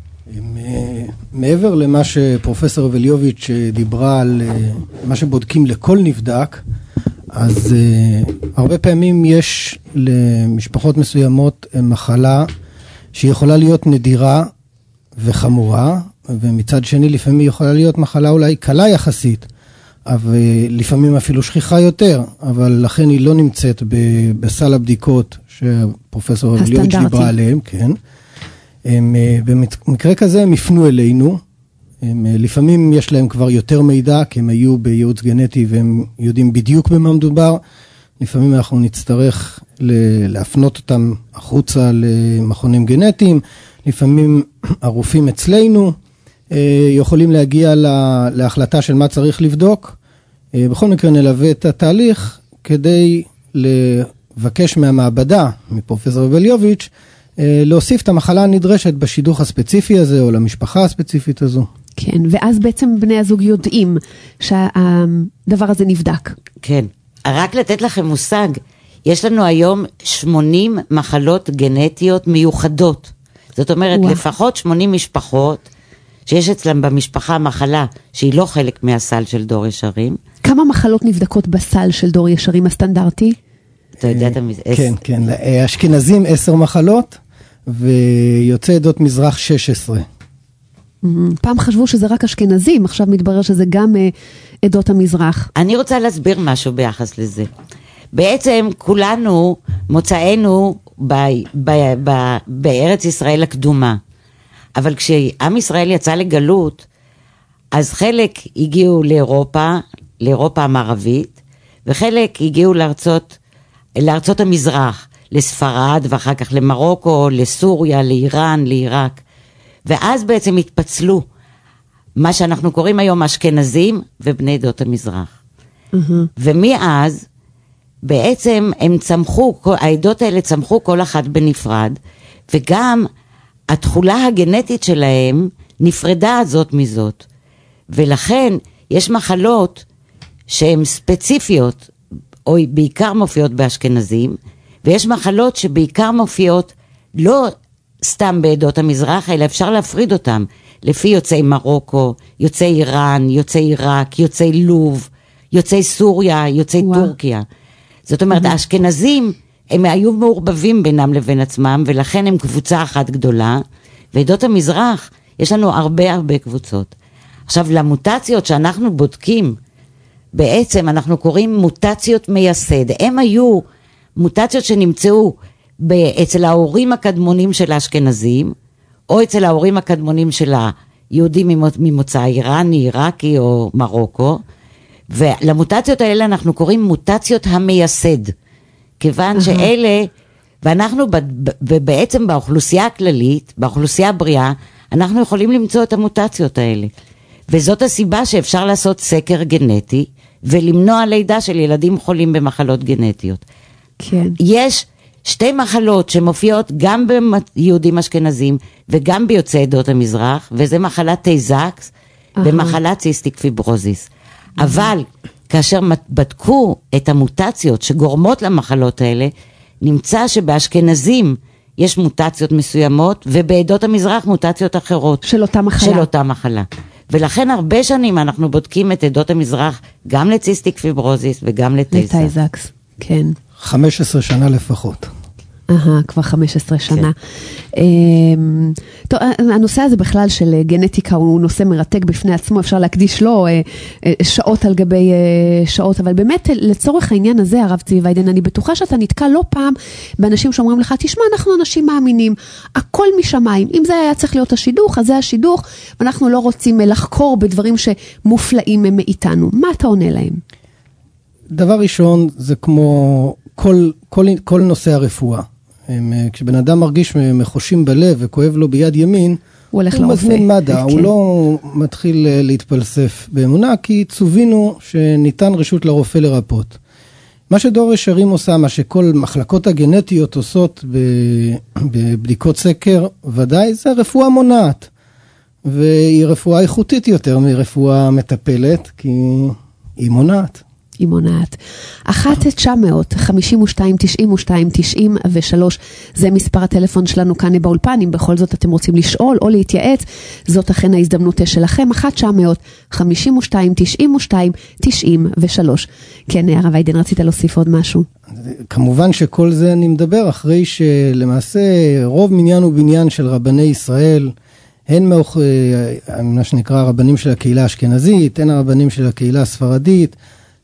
מעבר למה שפרופסור אבליוביץ' דיברה על מה שבודקים לכל נבדק, אז הרבה פעמים יש למשפחות מסוימות מחלה שיכולה להיות נדירה וחמורה, ומצד שני לפעמים היא יכולה להיות מחלה אולי קלה יחסית, אבל לפעמים אפילו שכיחה יותר, אבל לכן היא לא נמצאת בסל הבדיקות שפרופסור אבליוביץ' דיברה עליהם, כן. הם, במקרה כזה הם יפנו אלינו, הם, לפעמים יש להם כבר יותר מידע, כי הם היו בייעוץ גנטי והם יודעים בדיוק במה מדובר, לפעמים אנחנו נצטרך להפנות אותם החוצה למכונים גנטיים, לפעמים הרופאים אצלנו יכולים להגיע להחלטה של מה צריך לבדוק. בכל מקרה נלווה את התהליך כדי לבקש מהמעבדה, מפרופסור אבליוביץ', להוסיף את המחלה הנדרשת בשידוך הספציפי הזה או למשפחה הספציפית הזו. כן, ואז בעצם בני הזוג יודעים שהדבר הזה נבדק. כן, רק לתת לכם מושג, יש לנו היום שמונים מחלות גנטיות מיוחדות. זאת אומרת, וואו. לפחות שמונים משפחות, שיש אצלם במשפחה מחלה שהיא לא חלק מהסל של דור ישרים. כמה מחלות נבדקות בסל של דור ישרים הסטנדרטי? אתה יודע את המז... כן, כן. אשכנזים עשר מחלות, ויוצאי עדות מזרח שש עשרה. פעם חשבו שזה רק אשכנזים, עכשיו מתברר שזה גם עדות המזרח. אני רוצה להסביר משהו ביחס לזה. בעצם כולנו מוצאנו ב, ב, ב, בארץ ישראל הקדומה. אבל כשעם ישראל יצא לגלות, אז חלק הגיעו לאירופה, לאירופה המערבית, וחלק הגיעו לארצות, לארצות המזרח, לספרד, ואחר כך למרוקו, לסוריה, לאיראן, לעיראק. ואז בעצם התפצלו מה שאנחנו קוראים היום אשכנזים ובני עדות המזרח. Mm-hmm. ומאז בעצם הם צמחו, העדות האלה צמחו כל אחת בנפרד, וגם התחולה הגנטית שלהם נפרדה זאת מזאת. ולכן יש מחלות שהן ספציפיות, או בעיקר מופיעות באשכנזים, ויש מחלות שבעיקר מופיעות לא סתם בעדות המזרח, אלא אפשר להפריד אותם, לפי יוצאי מרוקו, יוצאי איראן, יוצאי עיראק, יוצאי לוב, יוצאי סוריה, יוצאי וואו. טורקיה. זאת אומרת, האשכנזים, הם היו מעורבבים בינם לבין עצמם, ולכן הם קבוצה אחת גדולה, ועדות המזרח, יש לנו הרבה הרבה קבוצות. עכשיו, למוטציות שאנחנו בודקים, בעצם אנחנו קוראים מוטציות מייסד. הם היו מוטציות שנמצאו אצל ההורים הקדמונים של האשכנזים, או אצל ההורים הקדמונים של היהודים ממוצא איראני, עיראקי או מרוקו, ולמוטציות האלה אנחנו קוראים מוטציות המייסד, כיוון שאלה, ואנחנו בעצם באוכלוסייה הכללית, באוכלוסייה הבריאה, אנחנו יכולים למצוא את המוטציות האלה. וזאת הסיבה שאפשר לעשות סקר גנטי, ולמנוע לידה של ילדים חולים במחלות גנטיות. כן. יש שתי מחלות שמופיעות גם ביהודים אשכנזים, וגם ביוצאי עדות המזרח, וזה מחלת טייזקס, ומחלת ציסטיק פיברוזיס. אבל כאשר בדקו את המוטציות שגורמות למחלות האלה, נמצא שבאשכנזים יש מוטציות מסוימות, ובעדות המזרח מוטציות אחרות. של אותה מחלה. של אותה מחלה. ולכן הרבה שנים אנחנו בודקים את עדות המזרח, גם לציסטיק פיברוזיס וגם לטייזקס. לטייזקס, כן. חמש עשרה שנה לפחות. אהה, כבר חמש עשרה שנה. טוב, הנושא הזה בכלל של גנטיקה הוא נושא מרתק בפני עצמו, אפשר להקדיש לו שעות על גבי שעות, אבל באמת לצורך העניין הזה, הרב צבי ויידן, אני בטוחה שאתה נתקע לא פעם באנשים שאומרים לך, תשמע, אנחנו אנשים מאמינים, הכל משמיים, אם זה היה צריך להיות השידוך, אז זה השידוך, ואנחנו לא רוצים לחקור בדברים שמופלאים מאיתנו. מה אתה עונה להם? דבר ראשון, זה כמו כל, כל, כל נושא הרפואה. הם, כשבן אדם מרגיש מחושים בלב וכואב לו ביד ימין, הוא הולך הוא מזמין מד"א, כן. הוא לא מתחיל להתפלסף באמונה, כי צובינו שניתן רשות לרופא לרפות. מה שדור ישרים עושה, מה שכל מחלקות הגנטיות עושות בבדיקות סקר, ודאי זה רפואה מונעת. והיא רפואה איכותית יותר מרפואה מטפלת, כי היא מונעת. היא מונעת. אחת תשע מאות חמישים ושתיים תשעים ושתיים תשעים ושלוש זה מספר הטלפון שלנו כאן באולפן, אם בכל זאת אתם רוצים לשאול או להתייעץ, זאת אכן ההזדמנות שלכם. אחת תשע מאות חמישים ושתיים תשעים ושתיים תשעים ושלוש. כן, הרב ויידן, רצית להוסיף עוד משהו? כמובן שכל זה אני מדבר אחרי שלמעשה רוב מניין ובניין של רבני ישראל, הן מאוח, מה שנקרא רבנים של הקהילה האשכנזית, הן הרבנים של הקהילה הספרדית,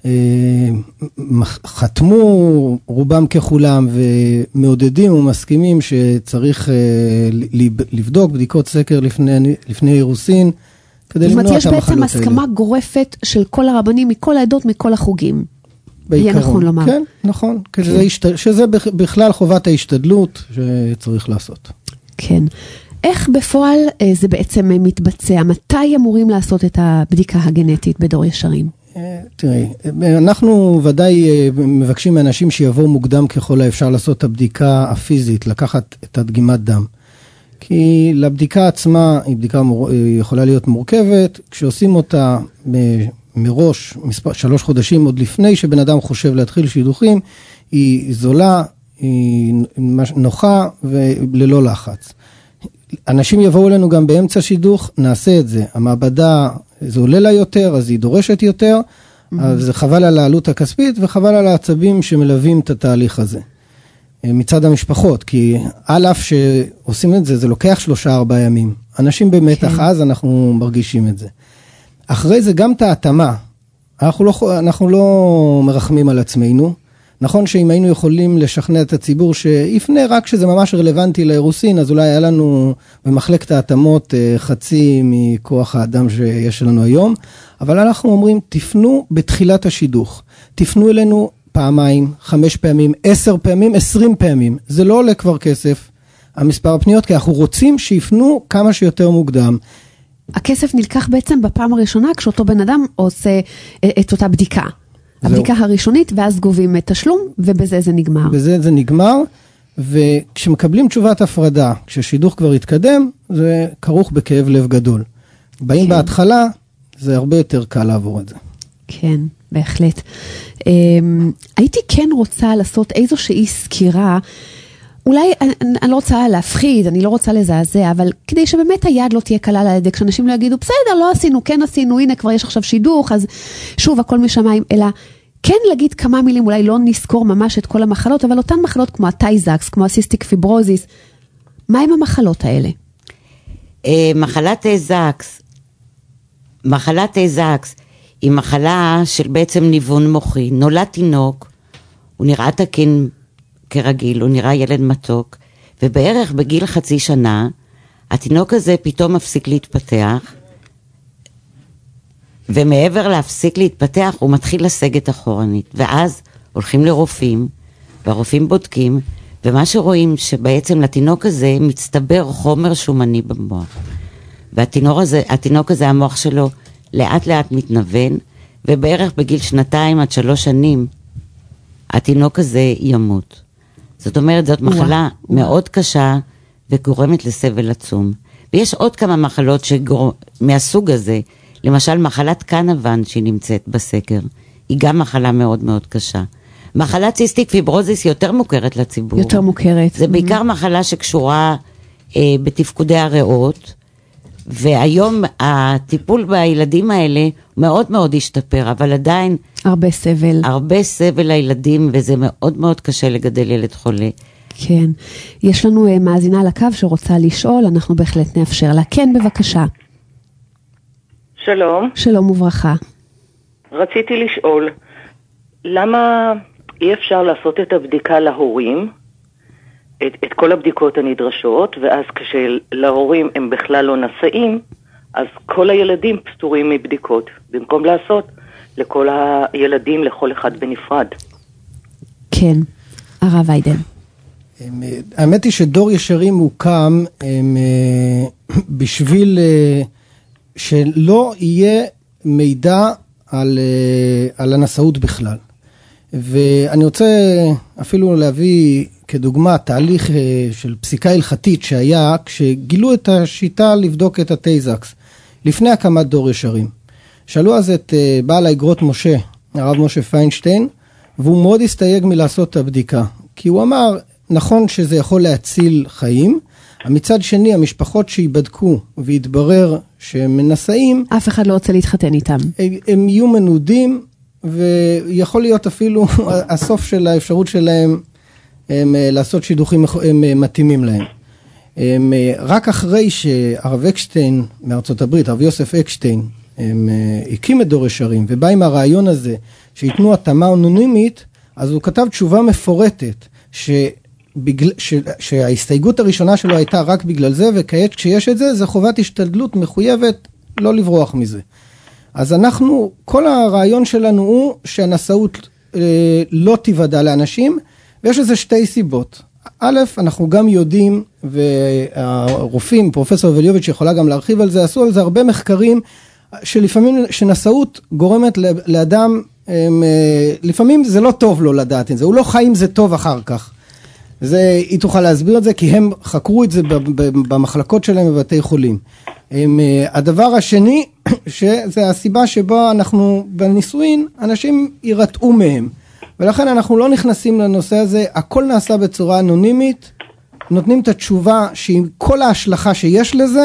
חתמו רובם ככולם ומעודדים ומסכימים שצריך לבדוק בדיקות סקר לפני, לפני אירוסין כדי למנוע את המחלות האלה. יש בעצם הסכמה גורפת של כל הרבנים מכל העדות, מכל החוגים. יהיה נכון לומר. כן, נכון. כן. שזה, שזה בכלל חובת ההשתדלות שצריך לעשות. כן. איך בפועל זה בעצם מתבצע? מתי אמורים לעשות את הבדיקה הגנטית בדור ישרים? תראי, אנחנו ודאי מבקשים מאנשים שיבואו מוקדם ככל האפשר לעשות את הבדיקה הפיזית, לקחת את הדגימת דם. כי לבדיקה עצמה, היא בדיקה יכולה להיות מורכבת, כשעושים אותה מראש, מספר, שלוש חודשים עוד לפני שבן אדם חושב להתחיל שידוכים, היא זולה, היא נוחה וללא לחץ. אנשים יבואו אלינו גם באמצע שידוך, נעשה את זה. המעבדה, זה עולה לה יותר, אז היא דורשת יותר, אז זה חבל על העלות הכספית, וחבל על העצבים שמלווים את התהליך הזה. מצד המשפחות, כי על אף שעושים את זה, זה לוקח שלושה ארבעה ימים. אנשים במתח, אז אנחנו מרגישים את זה. אחרי זה גם את ההתאמה. אנחנו לא, אנחנו לא מרחמים על עצמנו. נכון שאם היינו יכולים לשכנע את הציבור שיפנה רק שזה ממש רלוונטי לאירוסין, אז אולי היה לנו במחלקת ההתאמות חצי מכוח האדם שיש לנו היום, אבל אנחנו אומרים, תפנו בתחילת השידוך. תפנו אלינו פעמיים, חמש פעמים, עשר פעמים, עשרים פעמים. זה לא עולה כבר כסף, המספר הפניות, כי אנחנו רוצים שיפנו כמה שיותר מוקדם. הכסף נלקח בעצם בפעם הראשונה, כשאותו בן אדם עושה את אותה בדיקה. הבדיקה הראשונית, ואז גובים את תשלום, ובזה זה נגמר. בזה זה נגמר, וכשמקבלים תשובת הפרדה, כששידוך כבר התקדם, זה כרוך בכאב לב גדול. באים בהתחלה, זה הרבה יותר קל לעבור את זה. כן, בהחלט. הייתי כן רוצה לעשות איזושהי סקירה, אולי אני, אני לא רוצה להפחיד, אני לא רוצה לזעזע, אבל כדי שבאמת היד לא תהיה קלה לידי, כשאנשים לא יגידו, בסדר, לא עשינו, כן עשינו, הנה כבר יש עכשיו שידוך, אז שוב הכל משמיים, אלא כן להגיד כמה מילים, אולי לא נזכור ממש את כל המחלות, אבל אותן מחלות כמו הטייזקס, כמו הסיסטיק פיברוזיס, מה עם המחלות האלה? מחלת טייזקס, מחלת טייזקס, היא מחלה של בעצם ניוון מוחי. נולד תינוק, הוא נראה תקין כרגיל, הוא נראה ילד מתוק, ובערך בגיל חצי שנה, התינוק הזה פתאום מפסיק להתפתח, ומעבר להפסיק להתפתח, הוא מתחיל לסגת אחורנית, ואז הולכים לרופאים, והרופאים בודקים, ומה שרואים שבעצם לתינוק הזה מצטבר חומר שומני במוח. והתינוק הזה, התינוק הזה, המוח שלו לאט לאט מתנוון, ובערך בגיל שנתיים עד שלוש שנים, התינוק הזה ימות. זאת אומרת, זאת מחלה ווא, מאוד ווא. קשה, וגורמת לסבל עצום. ויש עוד כמה מחלות שגור... מהסוג הזה, למשל מחלת קנבן שהיא נמצאת בסקר, היא גם מחלה מאוד מאוד קשה. מחלת סיסטיק פיברוזיס יותר מוכרת לציבור. יותר מוכרת. זה בעיקר מחלה שקשורה אה, בתפקודי הריאות, והיום הטיפול בילדים האלה מאוד מאוד השתפר, אבל עדיין... הרבה סבל. הרבה סבל לילדים, וזה מאוד מאוד קשה לגדל ילד חולה. כן. יש לנו uh, מאזינה על הקו שרוצה לשאול, אנחנו בהחלט נאפשר לה. כן, בבקשה. שלום. שלום וברכה. רציתי לשאול, למה אי אפשר לעשות את הבדיקה להורים, את, את כל הבדיקות הנדרשות, ואז כשלהורים הם בכלל לא נשאים, אז כל הילדים פטורים מבדיקות, במקום לעשות לכל הילדים, לכל אחד בנפרד. כן, הרב איידן. האמת היא שדור ישרים הוקם בשביל שלא יהיה מידע על, על הנשאות בכלל. ואני רוצה אפילו להביא כדוגמה תהליך של פסיקה הלכתית שהיה כשגילו את השיטה לבדוק את הטייזקס לפני הקמת דור ישרים. שאלו אז את בעל האגרות משה, הרב משה פיינשטיין, והוא מאוד הסתייג מלעשות את הבדיקה. כי הוא אמר, נכון שזה יכול להציל חיים, מצד שני המשפחות שיבדקו ויתברר שהם מנסאים, אף אחד לא רוצה להתחתן איתם. הם, הם יהיו מנודים, ויכול להיות אפילו הסוף של האפשרות שלהם הם, לעשות שידוכים הם, מתאימים להם. הם, רק אחרי שהרב אקשטיין מארצות הברית, הרב יוסף אקשטיין, הם, הקים את דור ישרים, ובא עם הרעיון הזה שיתנו התאמה אנונימית, אז הוא כתב תשובה מפורטת, שבגל, ש, שההסתייגות הראשונה שלו הייתה רק בגלל זה, וכעת כשיש את זה, זה חובת השתדלות מחויבת לא לברוח מזה. אז אנחנו, כל הרעיון שלנו הוא שהנשאות אה, לא תיוודע לאנשים, ויש לזה שתי סיבות. א', אנחנו גם יודעים, והרופאים, פרופסור וליוביץ' יכולה גם להרחיב על זה, עשו על זה הרבה מחקרים, שלפעמים, שנשאות גורמת לאדם, הם, אה, לפעמים זה לא טוב לו לדעת את זה, הוא לא חי עם זה טוב אחר כך. זה, היא תוכל להסביר את זה, כי הם חקרו את זה במחלקות שלהם בבתי חולים. הם, הדבר השני, שזה הסיבה שבה אנחנו בנישואין, אנשים ירתעו מהם. ולכן אנחנו לא נכנסים לנושא הזה, הכל נעשה בצורה אנונימית, נותנים את התשובה שעם כל ההשלכה שיש לזה,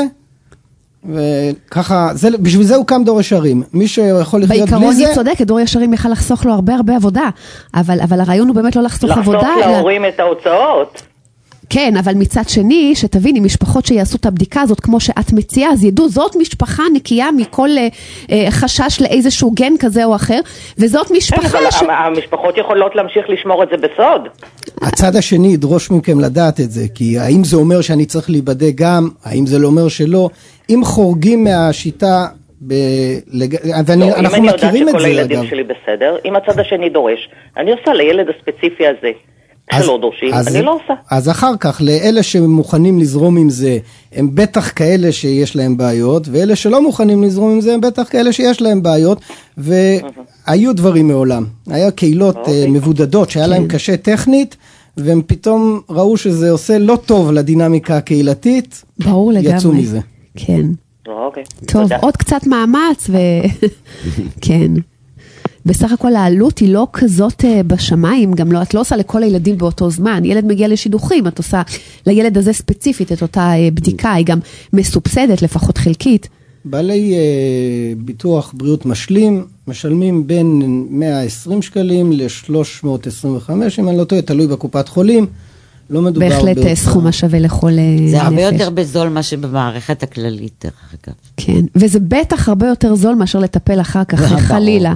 וככה, זה, בשביל זה הוקם דור ישרים. מי שיכול לחיות בלי זה... בעיקרון היא צודקת, דור ישרים יכל לחסוך לו הרבה הרבה עבודה, אבל, אבל הרעיון הוא באמת לא לחסוך לחסוך עבודה. לחסוך להורים אלא... את ההוצאות. כן, אבל מצד שני, שתביני, משפחות שיעשו את הבדיקה הזאת, כמו שאת מציעה, אז ידעו, זאת משפחה נקייה מכל אה, חשש לאיזשהו גן כזה או אחר, וזאת משפחה כן, ש... אבל המשפחות יכולות להמשיך לשמור את זה בסוד. הצד השני ידרוש מכם לדעת את זה, כי האם זה אומר שאני צריך להיבדק גם, האם זה לא אומר שלא, אם חורגים מהשיטה, ב... ואני, לא, אנחנו אם מכירים את זה. אם אני יודעת שכל הילדים שלי בסדר, אם הצד השני דורש, אני עושה לילד הספציפי הזה. שלא דורשים, אני לא עושה. אז אחר כך, לאלה שמוכנים לזרום עם זה, הם בטח כאלה שיש להם בעיות, ואלה שלא מוכנים לזרום עם זה, הם בטח כאלה שיש להם בעיות, והיו דברים מעולם. היה קהילות מבודדות שהיה להם קשה טכנית, והם פתאום ראו שזה עושה לא טוב לדינמיקה הקהילתית, ברור לגמרי. יצאו מזה. כן. אוקיי. טוב, עוד קצת מאמץ ו... כן. בסך הכל העלות היא לא כזאת uh, בשמיים, גם לא, את לא עושה לכל הילדים באותו זמן, ילד מגיע לשידוכים, את עושה לילד הזה ספציפית את אותה uh, בדיקה, היא גם מסובסדת, לפחות חלקית. בעלי uh, ביטוח בריאות משלים, משלמים בין מאה ועשרים שקלים ל-שלוש מאות עשרים וחמש, אם אני לא טועה, תלוי בקופת חולים, לא מדובר... בהחלט באותה... סכום השווה לכל נפש. זה הרבה יותר בזול מה שבמערכת הכללית, דרך אגב. כן, וזה בטח הרבה יותר זול מאשר לטפל אחר כך, חלילה.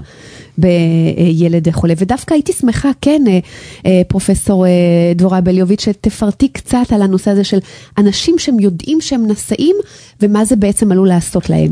בילד חולה, ודווקא הייתי שמחה, כן, פרופסור דבורה בליוביץ', שתפרטי קצת על הנושא הזה של אנשים שהם יודעים שהם נשאים, ומה זה בעצם עלול לעשות להם.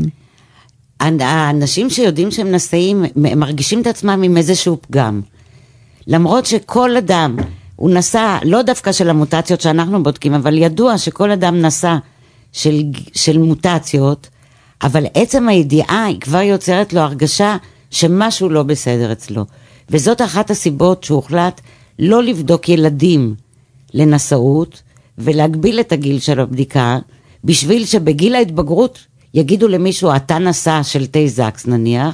האנשים שיודעים שהם נשאים, מרגישים את עצמם עם איזשהו פגם. למרות שכל אדם, הוא נשא, לא דווקא של המוטציות שאנחנו בודקים, אבל ידוע שכל אדם נשא של, של מוטציות, אבל עצם הידיעה היא כבר יוצרת לו הרגשה שמשהו לא בסדר אצלו. וזאת אחת הסיבות שהוחלט לא לבדוק ילדים לנשאות, ולהגביל את הגיל של הבדיקה, בשביל שבגיל ההתבגרות יגידו למישהו, אתה נשא של תי זקס נניח,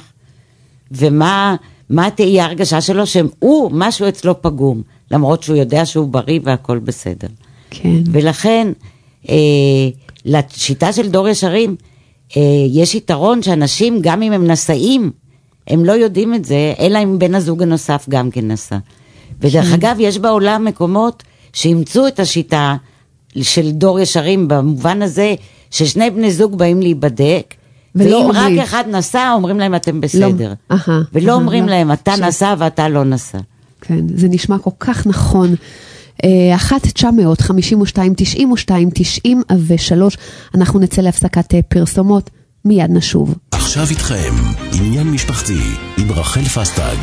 ומה מה תהיה הרגשה שלו, שהוא משהו אצלו פגום, למרות שהוא יודע שהוא בריא והכל בסדר. כן. ולכן, אה, לשיטה של דור ישרים, אה, יש יתרון שאנשים, גם אם הם נשאים, הם לא יודעים את זה, אלא אם בן הזוג הנוסף גם כן נשא. ודרך אגב, יש בעולם מקומות שימצאו את השיטה של דור ישרים, במובן הזה ששני בני זוג באים להיבדק, ואם רק אחד נשא, אומרים להם אתם בסדר. ולא אומרים להם, אתה נשא ואתה לא נשא. כן, זה נשמע כל כך נכון. אחת תשע מאות חמישים ושתיים תשעים ושתיים תשעים ושלוש, אנחנו נצא להפסקת פרסומות, מיד נשוב. עכשיו איתכם, עניין משפחתי, עם רחל פסטג.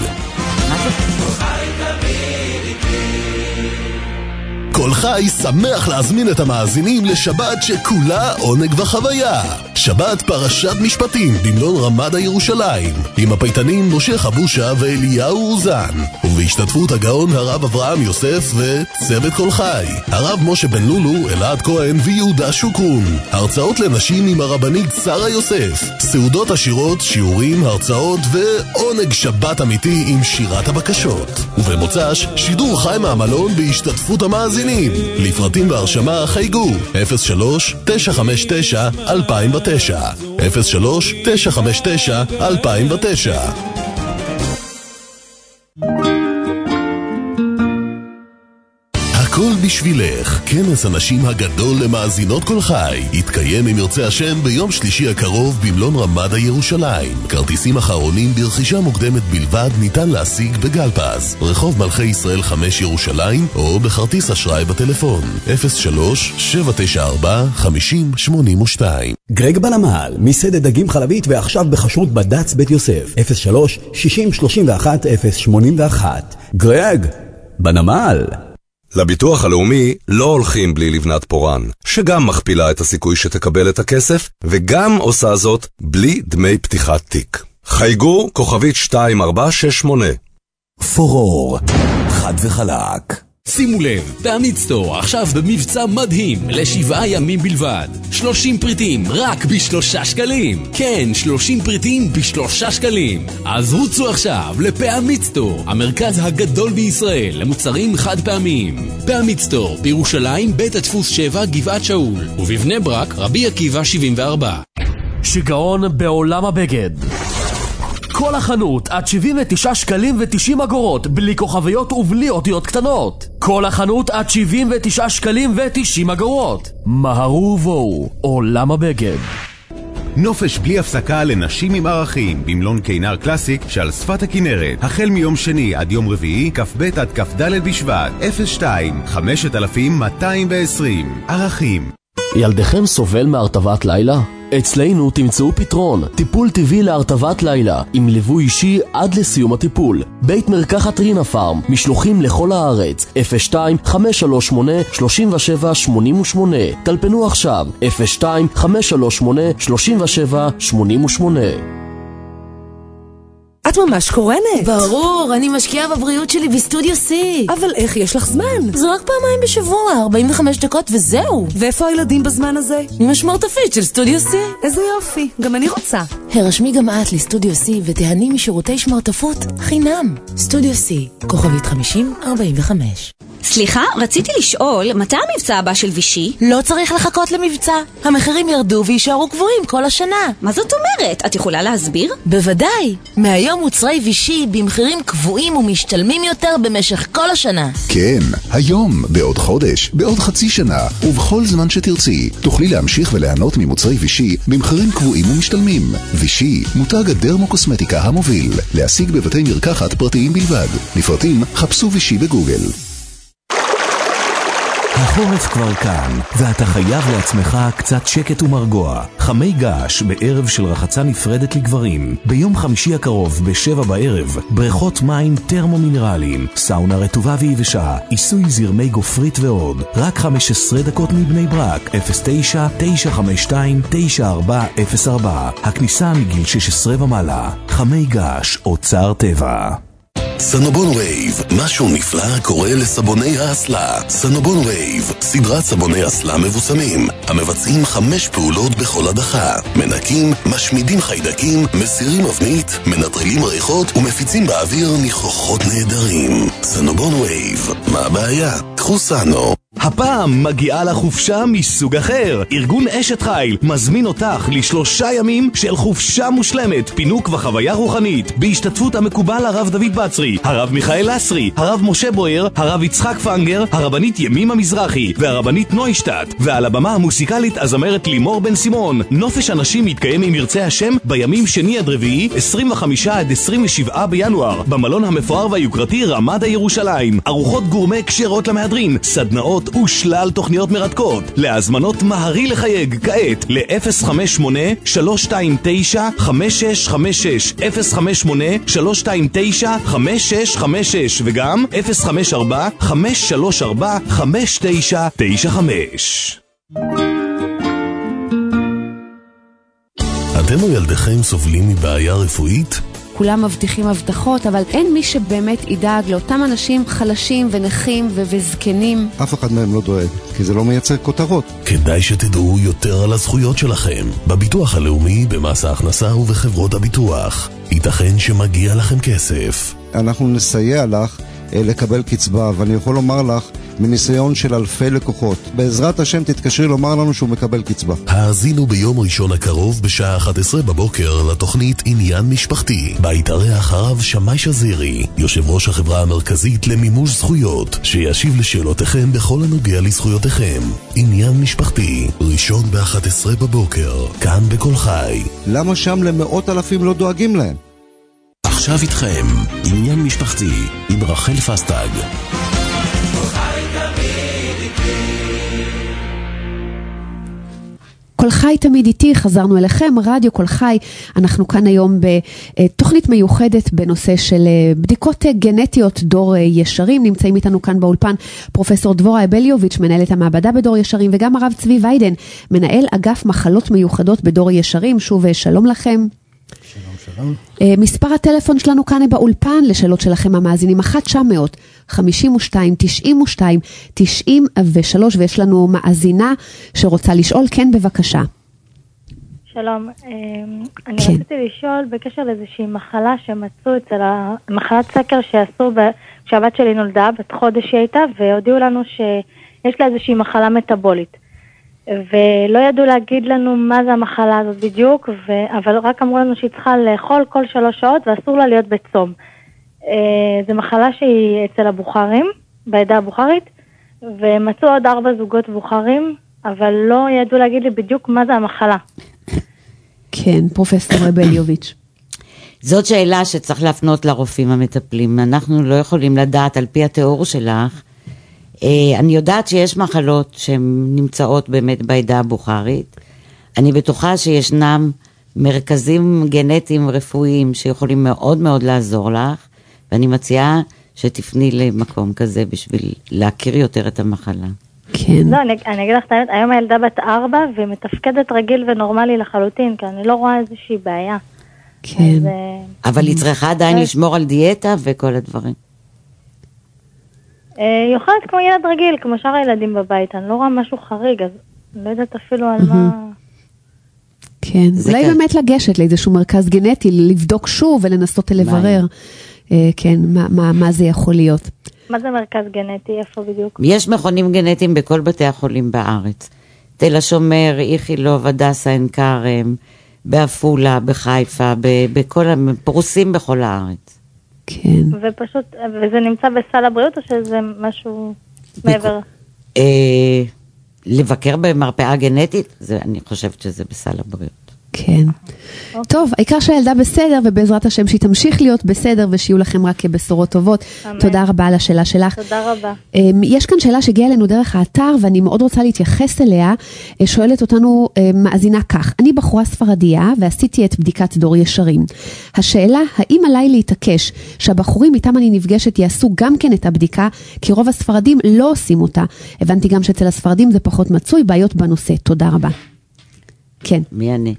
כל חי שמח להזמין את המאזינים לשבת שכולה עונג וחוויה. שבת פרשת משפטים במלון רמדה ירושלים, עם הפייטנים משה חבושה ואליהו אוזן, ובהשתתפות הגאון הרב אברהם יוסף וצוות כל חי, הרב משה בן לולו, אלעד כהן ויהודה שוקרון. הרצאות לנשים עם הרבנית שרה יוסף, סעודות עשירות, שיעורים, הרצאות ועונג שבת אמיתי עם שירת הבקשות. ובמוצ"ש שידור חי מהמלון בהשתתפות המאזינים. לפרטים והרשמה חייגו אפס שלוש תשע חמש תשע אלפיים ותשע אפס שלוש תשע חמש תשע אלפיים ותשע. הכל בשבילך, כנס הנשים הגדול למאזינות כל חי, יתקיים אם ירצה השם ביום שלישי הקרוב במלון רמדה ירושלים. כרטיסים אחרונים ברכישה מוקדמת בלבד ניתן להשיג בגלפז, רחוב מלכי ישראל חמש ירושלים, או בכרטיס אשראי בטלפון אפס שלוש שבע תשע ארבע חמישים שמונים ושתיים. גרג בנמל, מסעדת דגים חלבית ועכשיו בחשרות בד"ץ בית יוסף אפס שלוש שישים שלושים ואחת אפס שמונים ואחת. גרג בנמל. לביטוח הלאומי לא הולכים בלי לבנת פורן, שגם מכפילה את הסיכוי שתקבל את הכסף, וגם עושה זאת בלי דמי פתיחת תיק. חייגו כוכבית שתיים ארבע שש שמונה. פורור, חד וחלק. שימו לב, בעמית סטור עכשיו במבצע מדהים לשבעה ימים בלבד. שלושים פריטים רק בשלושה שקלים. כן, שלושים פריטים בשלושה שקלים. אז רוצו עכשיו לפעמית סטור, המרכז הגדול בישראל למוצרים חד פעמיים. פעמית סטור בירושלים, בית הדפוס שבע, גבעת שאול, ובבני ברק, רבי עקיבא שבעים וארבע. שיגעון בעולם הבגד. כל החנות עד שבעים ותשעה שקלים ותשעים אגורות, בלי כוכביות ובלי אותיות קטנות. כל החנות עד שבעים ותשעה שקלים ותשעים אגורות. מהרו ובואו, עולם הבגד. נופש בלי הפסקה לנשים עם ערכים במלון קינר קלאסיק שעל שפת הכנרת, החל מיום שני עד יום רביעי, כ"ב עד כ"ד בשבט, אפס שתיים חמשת אלפים מאתיים ועשרים. ערכים. ילדכם סובל מהרטבת לילה? אצלנו תמצאו פתרון, טיפול טבעי להרטבת לילה, עם ליווי אישי עד לסיום הטיפול. בית מרקחת רינה פארם, משלוחים לכל הארץ, אפס שתיים חמש שלוש שמונה שלושים ושבע שמונים ושמונה. טלפנו עכשיו, אפס שתיים חמש שלוש שמונה שלושים ושבע שמונים ושמונה. את ממש קורנת. ברור, אני משקיעה בבריאות שלי בסטודיו C. אבל איך יש לך זמן? זה רק פעמיים בשבוע, ארבעים וחמש דקות וזהו. ואיפה הילדים בזמן הזה? עם השמרטפית של סטודיו C. איזה יופי, גם אני רוצה. הרשמי גם את לסטודיו C ותהני משירותי שמרטפות חינם. סטודיו C, כוכבית חמישים ארבעים וחמש. סליחה, רציתי לשאול, מתי המבצע הבא של וישי? לא צריך לחכות למבצע. המחירים ירדו ויישארו גבוהים כל השנה. מה זאת אומרת? את יכולה להסביר? בוודאי. מהיום מוצרי וישי במחירים קבועים ומשתלמים יותר במשך כל השנה. כן, היום, בעוד חודש, בעוד חצי שנה, ובכל זמן שתרצי, תוכלי להמשיך וליהנות ממוצרי וישי במחירים קבועים ומשתלמים. וישי, מותג הדרמוקוסמטיקה המוביל, להשיג בבתי מרקחת פרטיים בלבד. לפרטים, חפשו וישי בגוגל. החורף כבר כאן, ואתה חייב לעצמך קצת שקט ומרגוע. חמי געש בערב של רחצה נפרדת לגברים. ביום חמישי הקרוב בשבע בערב, בריכות מים טרמו-מינרליים, סאונה רטובה ויבשה, עיסוי זרמי גופרית ועוד. רק חמש עשרה דקות מבני ברק, אפס תשע תשע חמש שתיים תשע ארבע אפס ארבע. הכניסה מגיל שש עשרה ומעלה. חמי געש, אוצר טבע. סנובון וייב, משהו נפלא קורה לסבוני האסלה. סנובון וייב, סדרת סבוני אסלה מבוסמים, המבצעים חמש פעולות בכל הדחה. מנקים, משמידים חיידקים, מסירים אבנית, מנטרלים ריחות ומפיצים באוויר ניחוחות נהדרים. סנובון וייב, מה הבעיה? קחו סנו. הפעם מגיעה לחופשה מסוג אחר. ארגון אשת חיל מזמין אותך לשלושה ימים של חופשה מושלמת, פינוק וחוויה רוחנית, בהשתתפות המקובל הרב דוד בצרי, הרב מיכאל אסרי, הרב משה בויר, הרב יצחק פנגר, הרבנית ימימה מזרחי והרבנית נוישטט, ועל הבמה המוסיקלית הזמרת לימור בן סימון. נופש אנשים מתקיים עם ירצה השם בימים שני עד רביעי, עשרים וחמישה עד עשרים ושבעה בינואר, במלון המפואר והיוקרתי רמדה ירושלים. ארוחות גורמה כשרות למהדרין, סדנאות ושלל תוכניות מרתקות. להזמנות מהרי לחייג כעת ל-אפס חמש שמונה שלוש שתיים תשע חמש שש חמש שש, אפס חמש שמונה שלוש שתיים תשע חמש שש חמש שש, וגם אפס חמש ארבע חמש שלוש ארבע חמש תשע תשע חמש. אתם או ילדיכם סובלים מבעיה רפואית? כולם מבטיחים הבטחות, אבל אין מי שבאמת ידאג לאותם אנשים חלשים ונכים ו- וזקנים. אף אחד מהם לא דואג, כי זה לא מייצר כותרות. כדאי שתדעו יותר על הזכויות שלכם, בביטוח הלאומי, במס ההכנסה ובחברות הביטוח. ייתכן שמגיע לכם כסף. אנחנו נסייע לך לקבל קצבה, ואני יכול לומר לך מניסיון של אלפי לקוחות, בעזרת השם תתקשרי לומר לנו שהוא מקבל קצבה. האזינו ביום ראשון הקרוב בשעה אחת עשרה בבוקר לתוכנית עניין משפחתי, בה יתארח הרב שמאי שזירי, יושב ראש החברה המרכזית למימוש זכויות, שישיב לשאלותיכם בכל הנוגע לזכויותיכם. עניין משפחתי, ראשון ב-אחת עשרה בבוקר, כאן בכל חי. למה שם למאות אלפים לא דואגים להם? עכשיו איתכם, עניין משפחתי, עם רחל פסטג. כל חי תמיד איתי, חזרנו אליכם, רדיו כל חי. אנחנו כאן היום בתוכנית מיוחדת בנושא של בדיקות גנטיות דור ישרים. נמצאים איתנו כאן באולפן פרופסור דבורה אבליוביץ', מנהלת המעבדה בדור ישרים, וגם הרב צבי ויידן, מנהל אגף מחלות מיוחדות בדור ישרים. שוב, שלום לכם. שלום, שלום. מספר הטלפון שלנו כאן באולפן לשאלות שלכם המאזינים, אחת תשע מאות חמישים ושתיים תשעים ושתיים תשעים ושלוש, ויש לנו מאזינה שרוצה לשאול. כן, בבקשה. שלום, אני כן. רציתי לשאול בקשר לאיזושהי מחלה שמצאו אצל מחלת סקר שעשו כשהבת שלי נולדה, בת חודש היא הייתה, והודיעו לנו שיש לה איזושהי מחלה מטאבולית. ולא ידעו להגיד לנו מה זה המחלה הזאת בדיוק, ו... אבל רק אמרו לנו שהיא צריכה לאכול כל שלוש שעות ואסור לה להיות בצום. זו מחלה שהיא אצל הבוחרים, בעדה הבוחרית, ומצאו עוד ארבע זוגות בוחרים, אבל לא ידעו להגיד לי בדיוק מה זה המחלה. כן, פרופסור אבליוביץ'. זאת שאלה שצריך להפנות לרופאים המטפלים. אנחנו לא יכולים לדעת על פי התיאור שלך. אני יודעת שיש מחלות שהן נמצאות באמת בעדה הבוחרית. אני בטוחה שישנם מרכזים גנטיים רפואיים שיכולים מאוד מאוד לעזור לך, ואני מציעה שתפני למקום כזה בשביל להכיר יותר את המחלה. כן. לא, אני, אני אגיד לך את האמת, היום הילדה בת ארבע ומתפקדת רגיל ונורמלי לחלוטין, כי אני לא רואה איזושהי בעיה. כן. אז, אבל היא צריכה עדיין לשמור על דיאטה וכל הדברים. היא אוכלת כמו ילד רגיל, כמו שאר הילדים בבית, אני לא רואה משהו חריג, אז אני לא יודעת אפילו על מה... כן, אולי באמת לגשת לאיזשהו מרכז גנטי, לבדוק שוב ולנסות לברר, כן, מה זה יכול להיות. מה זה מרכז גנטי? איפה בדיוק? יש מכונים גנטיים בכל בתי החולים בארץ. תל השומר, איכילוב, הדסה, עין כרם, בעפולה, בחיפה, בכל הפרוסים בכל הארץ. כן. ופשוט, וזה נמצא בסל הבריאות או שזה משהו מעבר? לבקר במרפאה גנטית, אני חושבת שזה בסל הבריאות. כן. טוב, העיקר שהילדה בסדר, ובעזרת השם שהיא תמשיך להיות בסדר, ושיהיו לכם רק בשורות טובות. תודה רבה על השאלה שלך. תודה רבה. יש כאן שאלה שהגיעה אלינו דרך האתר, ואני מאוד רוצה להתייחס אליה. שואלת אותנו מאזינה כך, אני בחורה ספרדיה, ועשיתי את בדיקת דור ישרים. השאלה, האם עליי להתעקש שהבחורים איתם אני נפגשת יעשו גם כן את הבדיקה, כי רוב הספרדים לא עושים אותה. הבנתי גם שאצל הספרדים זה פחות מצוי, בעיות בנושא. תודה רבה. כן. מי אני?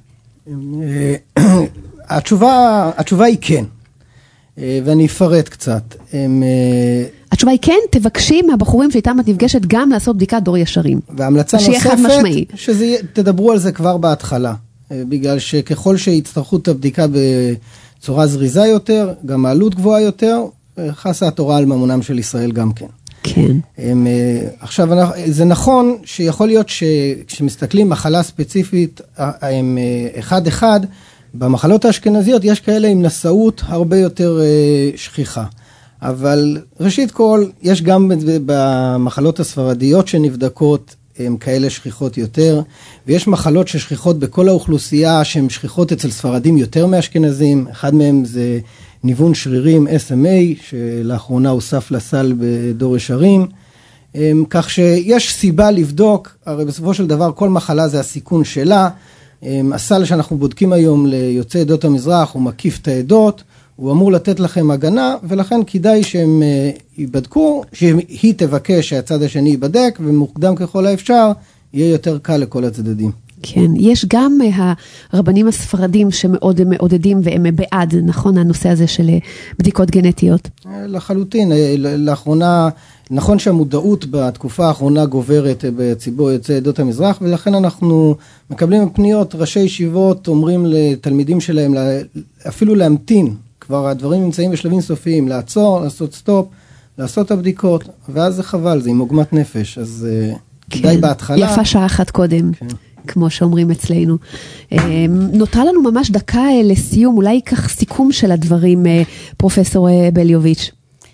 התשובה, התשובה היא כן, ואני אפרט קצת. התשובה היא כן, תבקשי מהבחורים שאיתם את נפגשת גם לעשות בדיקת דור ישרים. והמלצה נוספת, שתדברו על זה כבר בהתחלה, בגלל שככל שיצטרכו את הבדיקה בצורה זריזה יותר, גם העלות גבוהה יותר, חסה התורה על ממונם של ישראל גם כן. כן. הם, עכשיו, זה נכון שיכול להיות שכשמסתכלים מחלה ספציפית, הם אחד אחד, במחלות האשכנזיות יש כאלה עם נשאות הרבה יותר שכיחה. אבל ראשית כל, יש גם במחלות הספרדיות שנבדקות, הם כאלה שכיחות יותר, ויש מחלות ששכיחות בכל האוכלוסייה, שהן שכיחות אצל ספרדים יותר מאשכנזים, אחד מהם זה ניוון שרירים אס אם איי, שלאחרונה הוסף לסל בדור ישרים, כך שיש סיבה לבדוק, הרי בסופו של דבר כל מחלה זה הסיכון שלה, הסל שאנחנו בודקים היום ליוצאי עדות המזרח, הוא מקיף את העדות, הוא אמור לתת לכם הגנה, ולכן כדאי שהם ייבדקו, שהיא תבקש שהצד השני ייבדק, ומוקדם ככל האפשר, יהיה יותר קל לכל הצדדים. כן, יש גם הרבנים הספרדים שמאוד מעודדים והם בעד, נכון, הנושא הזה של בדיקות גנטיות? לחלוטין, לאחרונה, נכון שהמודעות בתקופה האחרונה גוברת בציבור יוצאי עדות המזרח, ולכן אנחנו מקבלים פניות, ראשי ישיבות אומרים לתלמידים שלהם אפילו להמתין, כבר הדברים נמצאים בשלבים סופיים, לעצור, לעשות סטופ, לעשות את הבדיקות, ואז זה חבל, זה עם עוגמת נפש, אז כדאי בהתחלה. יפה שעה אחת קודם. כן. כמו שאומרים אצלנו. נותרה לנו ממש דקה לסיום, אולי ייקח סיכום של הדברים, פרופסור בליוביץ'.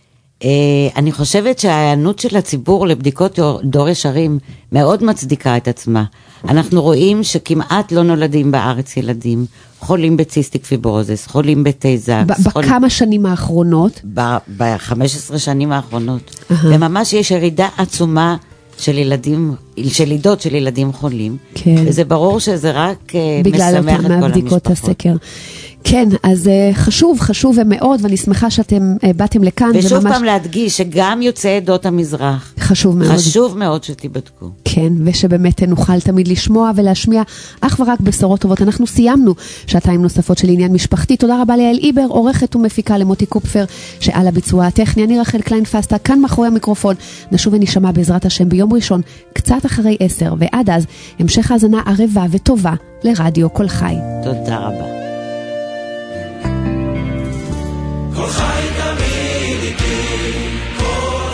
אני חושבת שההיענות של הציבור לבדיקות דור ישרים מאוד מצדיקה את עצמה. אנחנו רואים שכמעט לא נולדים בארץ ילדים, חולים בציסטיק פיברוזיס, חולים בטייזקס. בכמה שנים האחרונות? ב-חמש עשרה שנים האחרונות. וממש יש ירידה עצומה של ילדים, של לידות של ילדים חולים. כן. וזה ברור שזה רק בגלל משמח את כל מהבדיקות המשפחות. הסקר. כן, אז חשוב, חשוב מאוד, ואני שמחה שאתם באתם לכאן. ושוב ממש... פעם להדגיש שגם יוצאי עדות המזרח. חשוב מאוד. חשוב מאוד שתיבדקו. כן, ושבאמת נוכל תמיד לשמוע ולהשמיע אך ורק בשורות טובות. אנחנו סיימנו שעתיים נוספות של עניין משפחתי. תודה רבה ליעל איבר, עורכת ומפיקה, למוטי קופפר, שעל הביצוע הטכני. אני רחל קליין פסטה, כאן מאחורי המיקרופון. נשוב ונשמע בעזרת השם ביום ראשון, קצת אחרי עשר, ועד אז המשך האזנה ערבה וטובה לרדיו כל חי. תודה רבה. כל חי תמיד איתי, כל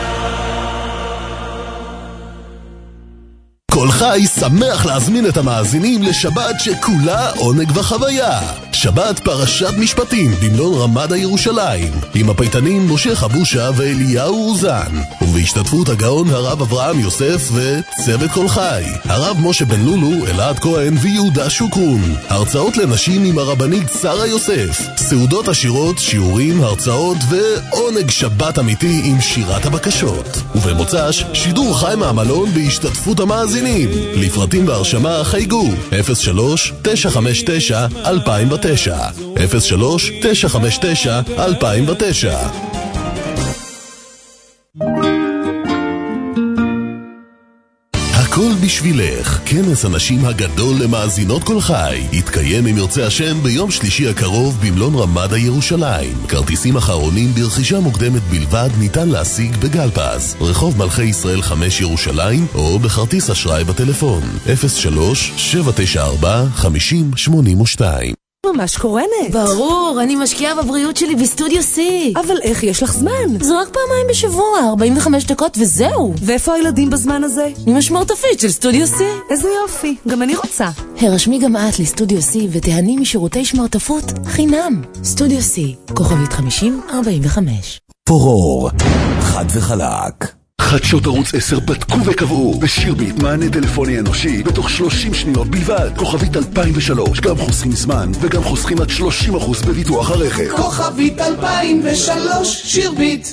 חי. כל חי שמח להזמין את המאזינים לשבת שכולה עונג וחוויה. שבת פרשת משפטים במלון רמדה ירושלים, עם הפייטנים משה חבושה ואליהו אוזן, ובהשתתפות הגאון הרב אברהם יוסף וצוות כל חי, הרב משה בן לולו, אלעד כהן ויהודה שוקרון. הרצאות לנשים עם הרבנית שרה יוסף, סעודות עשירות, שיעורים, הרצאות ועונג שבת אמיתי עם שירת הבקשות. ובמוצ"ש שידור חי מהמלון בהשתתפות המאזינים. לפרטים והרשמה חייגו אפס שלוש תשע חמש תשע אלפיים ותשע אפס שלוש תשע חמש תשע אלפיים ותשע. הכל בשבילך. כנס הנשים הגדול למאזינות כל חי יתקיים אם ירצה השם ביום שלישי הקרוב במלון רמדה ירושלים. כרטיסים אחרונים ברכישה מוקדמת בלבד ניתן להשיג בגלפז, רחוב מלכי ישראל חמש ירושלים, או בכרטיס אשראי בטלפון אפס שלוש שבע תשע ארבע חמש אפס שמונה שתיים. ממש קורנת. ברור, אני משקיעה בבריאות שלי בסטודיו C. אבל איך יש לך זמן? זה רק פעמיים בשבוע, ארבעים וחמש דקות וזהו. ואיפה הילדים בזמן הזה? עם השמרטפית של סטודיו C. איזה יופי, גם אני רוצה. הרשמי גם את לסטודיו C ותהני משירותי שמרטפות חינם. סטודיו C, כוכבית חמישים ארבעים וחמש. פורור, חד וחלק. חדשות ערוץ עשר בדקו וקבעו בשירביט מענה טלפוני אנושי בתוך שלושים שניות בלבד. כוכבית אלפיים ושלוש, גם חוסכים זמן וגם חוסכים עד שלושים אחוז בביטוח הרכב. כוכבית אלפיים ושלוש, שירביט.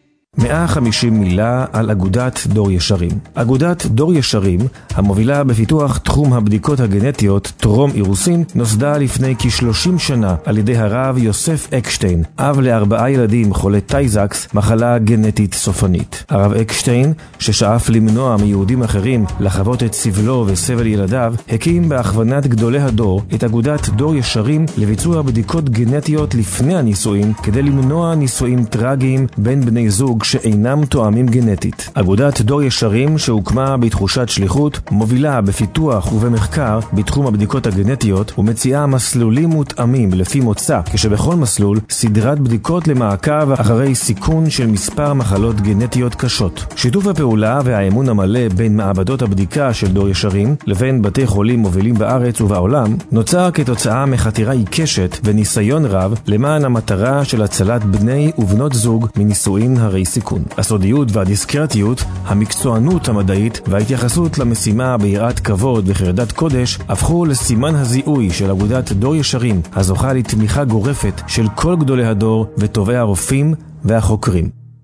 מאה וחמישים מילה על אגודת דור ישרים. אגודת דור ישרים, המובילה בפיתוח תחום הבדיקות הגנטיות טרום אירוסין, נוסדה לפני כ-שלושים שנה על ידי הרב יוסף אקשטיין, אב לארבעה ילדים חולי טייזקס, מחלה גנטית סופנית. הרב אקשטיין, ששאף למנוע מיהודים אחרים לחוות את סבלו וסבל ילדיו, הקים בהכוונת גדולי הדור את אגודת דור ישרים לביצוע בדיקות גנטיות לפני הנישואים, כדי למנוע נישואים טרגיים בין בני זוג שאינם תואמים גנטית. אגודת דור ישרים, שהוקמה בתחושת שליחות, מובילה בפיתוח ובמחקר בתחום הבדיקות הגנטיות ומציעה מסלולים מותאמים לפי מוצא, כשבכל מסלול סדרת בדיקות למעקב אחרי סיכון של מספר מחלות גנטיות קשות. שיתוף הפעולה והאמון המלא בין מעבדות הבדיקה של דור ישרים לבין בתי חולים מובילים בארץ ובעולם נוצר כתוצאה מחתירה עיקשת וניסיון רב למען המטרה של הצלת בני ובנות זוג מנישואין הרי סיכון. הסודיות והדיסקרטיות, המקצוענות המדעית וההתייחסות למשימה ביראת כבוד וחרדת קודש הפכו לסימן הזיהוי של אגודת דור ישרים, הזוכה לתמיכה גורפת של כל גדולי הדור וטובי הרופאים והחוקרים.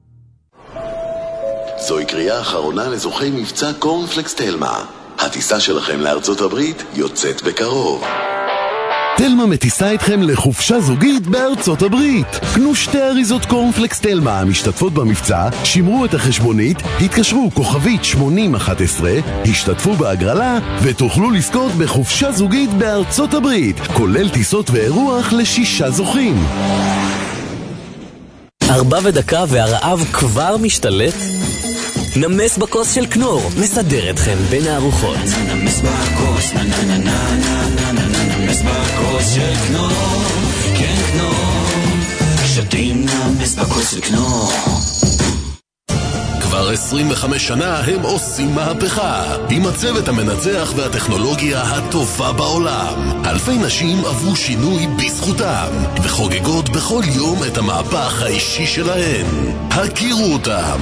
זוהי קריאה אחרונה לזוכי מבצע קורנפלקס תלמה. הטיסה שלכם לארצות הברית יוצאת בקרוב. תלמה מטיסה אתכם לחופשה זוגית בארצות הברית. קנו שתי אריזות קורנפלקס תלמה המשתתפות במבצע, שמרו את החשבונית, התקשרו כוכבית שמונים אחת עשרה, השתתפו בהגרלה ותוכלו לזכות בחופשה זוגית בארצות הברית, כולל טיסות ואירוח לשישה זוכים. ארבע ודקה והרעב כבר משתלט? נמס בכוס של כנור, מסדר אתכם בין הארוחות. נמס בכוס, נה נה נה נה נה נה נה נמס בכוס של כנור, כן כנור, שתים נמס בכוס של כנור. כבר עשרים וחמש שנה הם עושים מהפכה עם הצוות המנצח והטכנולוגיה הטובה בעולם. אלפי נשים עברו שינוי בזכותם וחוגגות בכל יום את המהפך האישי שלהן. הכירו אותם.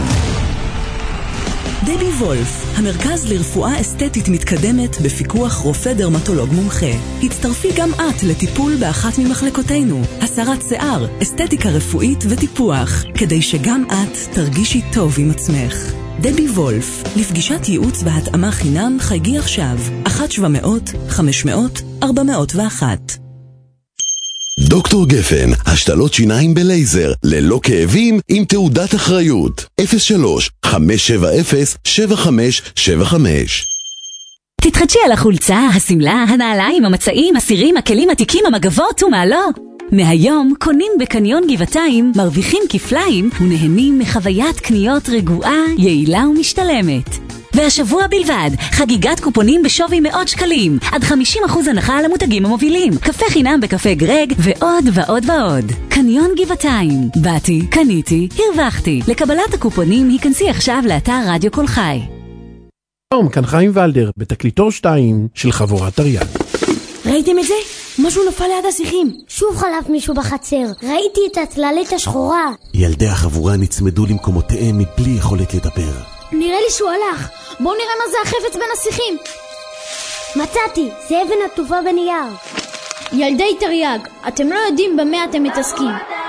דבי וולף, המרכז לרפואה אסתטית מתקדמת בפיקוח רופא דרמטולוג מומחה. הצטרפי גם את לטיפול באחת ממחלקותינו, הסרת שיער, אסתטיקה רפואית וטיפוח, כדי שגם את תרגישי טוב עם עצמך. דבי וולף, לפגישת ייעוץ בהתאמה חינם חייגי עכשיו, אחת שבע מאות חמש מאות ארבע מאות ואחת. דוקטור גפן, השתלות שיניים בלייזר, ללא כאבים, עם תעודת אחריות. אפס שלוש חמש שבע אפס שבע חמש שבע חמש. תתחדשי על החולצה, הסמלה, הנעליים, המצעים, הסירים, הכלים, התיקים, המגבות ומה לא. מהיום קונים בקניון גבעתיים, מרוויחים כפליים ונהנים מחוויית קניות רגועה, יעילה ומשתלמת. והשבוע בלבד, חגיגת קופונים בשווי מאות שקלים, עד חמישים אחוז הנחה על המותגים המובילים, קפה חינם בקפה גרג, ועוד ועוד ועוד. קניון גבעתיים. באתי, קניתי, הרווחתי. לקבלת הקופונים, היכנסי עכשיו לאתר רדיו כל חי. שלום, כאן חיים ולדר, בתקליטור שתיים של חבורת תרי"ג. ראיתם את זה? משהו נפל ליד השיחים. שוב חלף מישהו בחצר. ראיתי את הצללית השחורה. ילדי החבורה נצמדו למקומותיהם מבלי יכולת לדבר. נראה לי שהוא הלך. בואו נראה מה זה החפץ בין השיחים. מצאתי, זה אבן עטופה בנייר. ילדי תרי"ג, אתם לא יודעים במה אתם מתעסקים.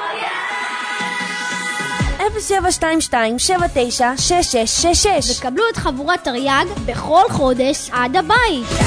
אפס שבע שתיים שתיים שבע תשע שש שש שש שש וקבלו את חבורת תרי"ג בכל חודש עד הבית.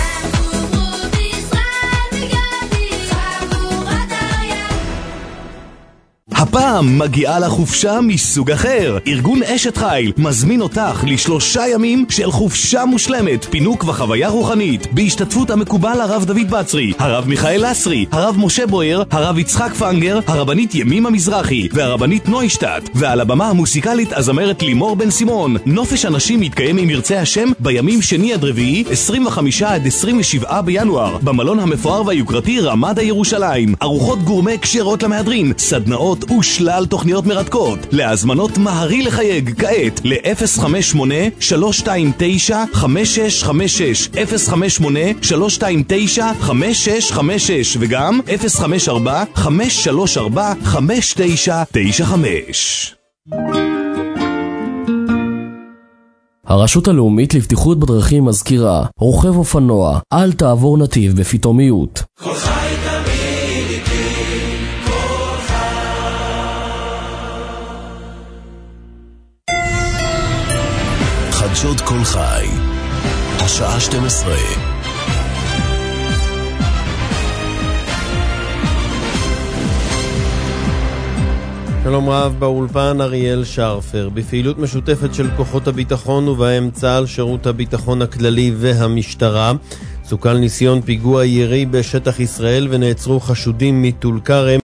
הפעם מגיעה לחופשה מסוג אחר. ארגון אשת חיל מזמין אותך לשלושה ימים של חופשה מושלמת, פינוק וחוויה רוחנית, בהשתתפות המקובל הרב דוד בצרי, הרב מיכאל לסרי, הרב משה בויר, הרב יצחק פנגר, הרבנית ימימה מזרחי והרבנית נוישטט, ועל הבמה המוסיקלית הזמרת לימור בן סימון. נופש אנשים יתקיים עם ירצה השם בימים שני עד רביעי, עשרים וחמישה עד עשרים ושבעה בינואר, במלון המפואר והיוקרתי רמדה ירושלים. ארוחות גורמה כשרות למהדרין, סדנאות ושלל תוכניות מרתקות. להזמנות מהרי לחייג כעת ל-אפס חמש שמונה שלוש שתיים תשע חמש שש חמש שש, אפס חמש שמונה שלוש שתיים תשע חמש שש חמש שש, וגם אפס חמש ארבע חמש שלוש ארבע חמש תשע תשע חמש. הרשות הלאומית לבטיחות בדרכים מזכירה, רוכב אופנוע, אל תעבור נתיב בפתאומיות. כל חי תמיד איתי, כל חי. חדשות כל חי, השעה שתים עשרה. שלום רב, באולפן אריאל שרפר. בפעילות משותפת של כוחות הביטחון ובהם צה"ל, שירות הביטחון הכללי והמשטרה, סוכל ניסיון פיגוע ירי בשטח ישראל ונעצרו חשודים מטול כרם.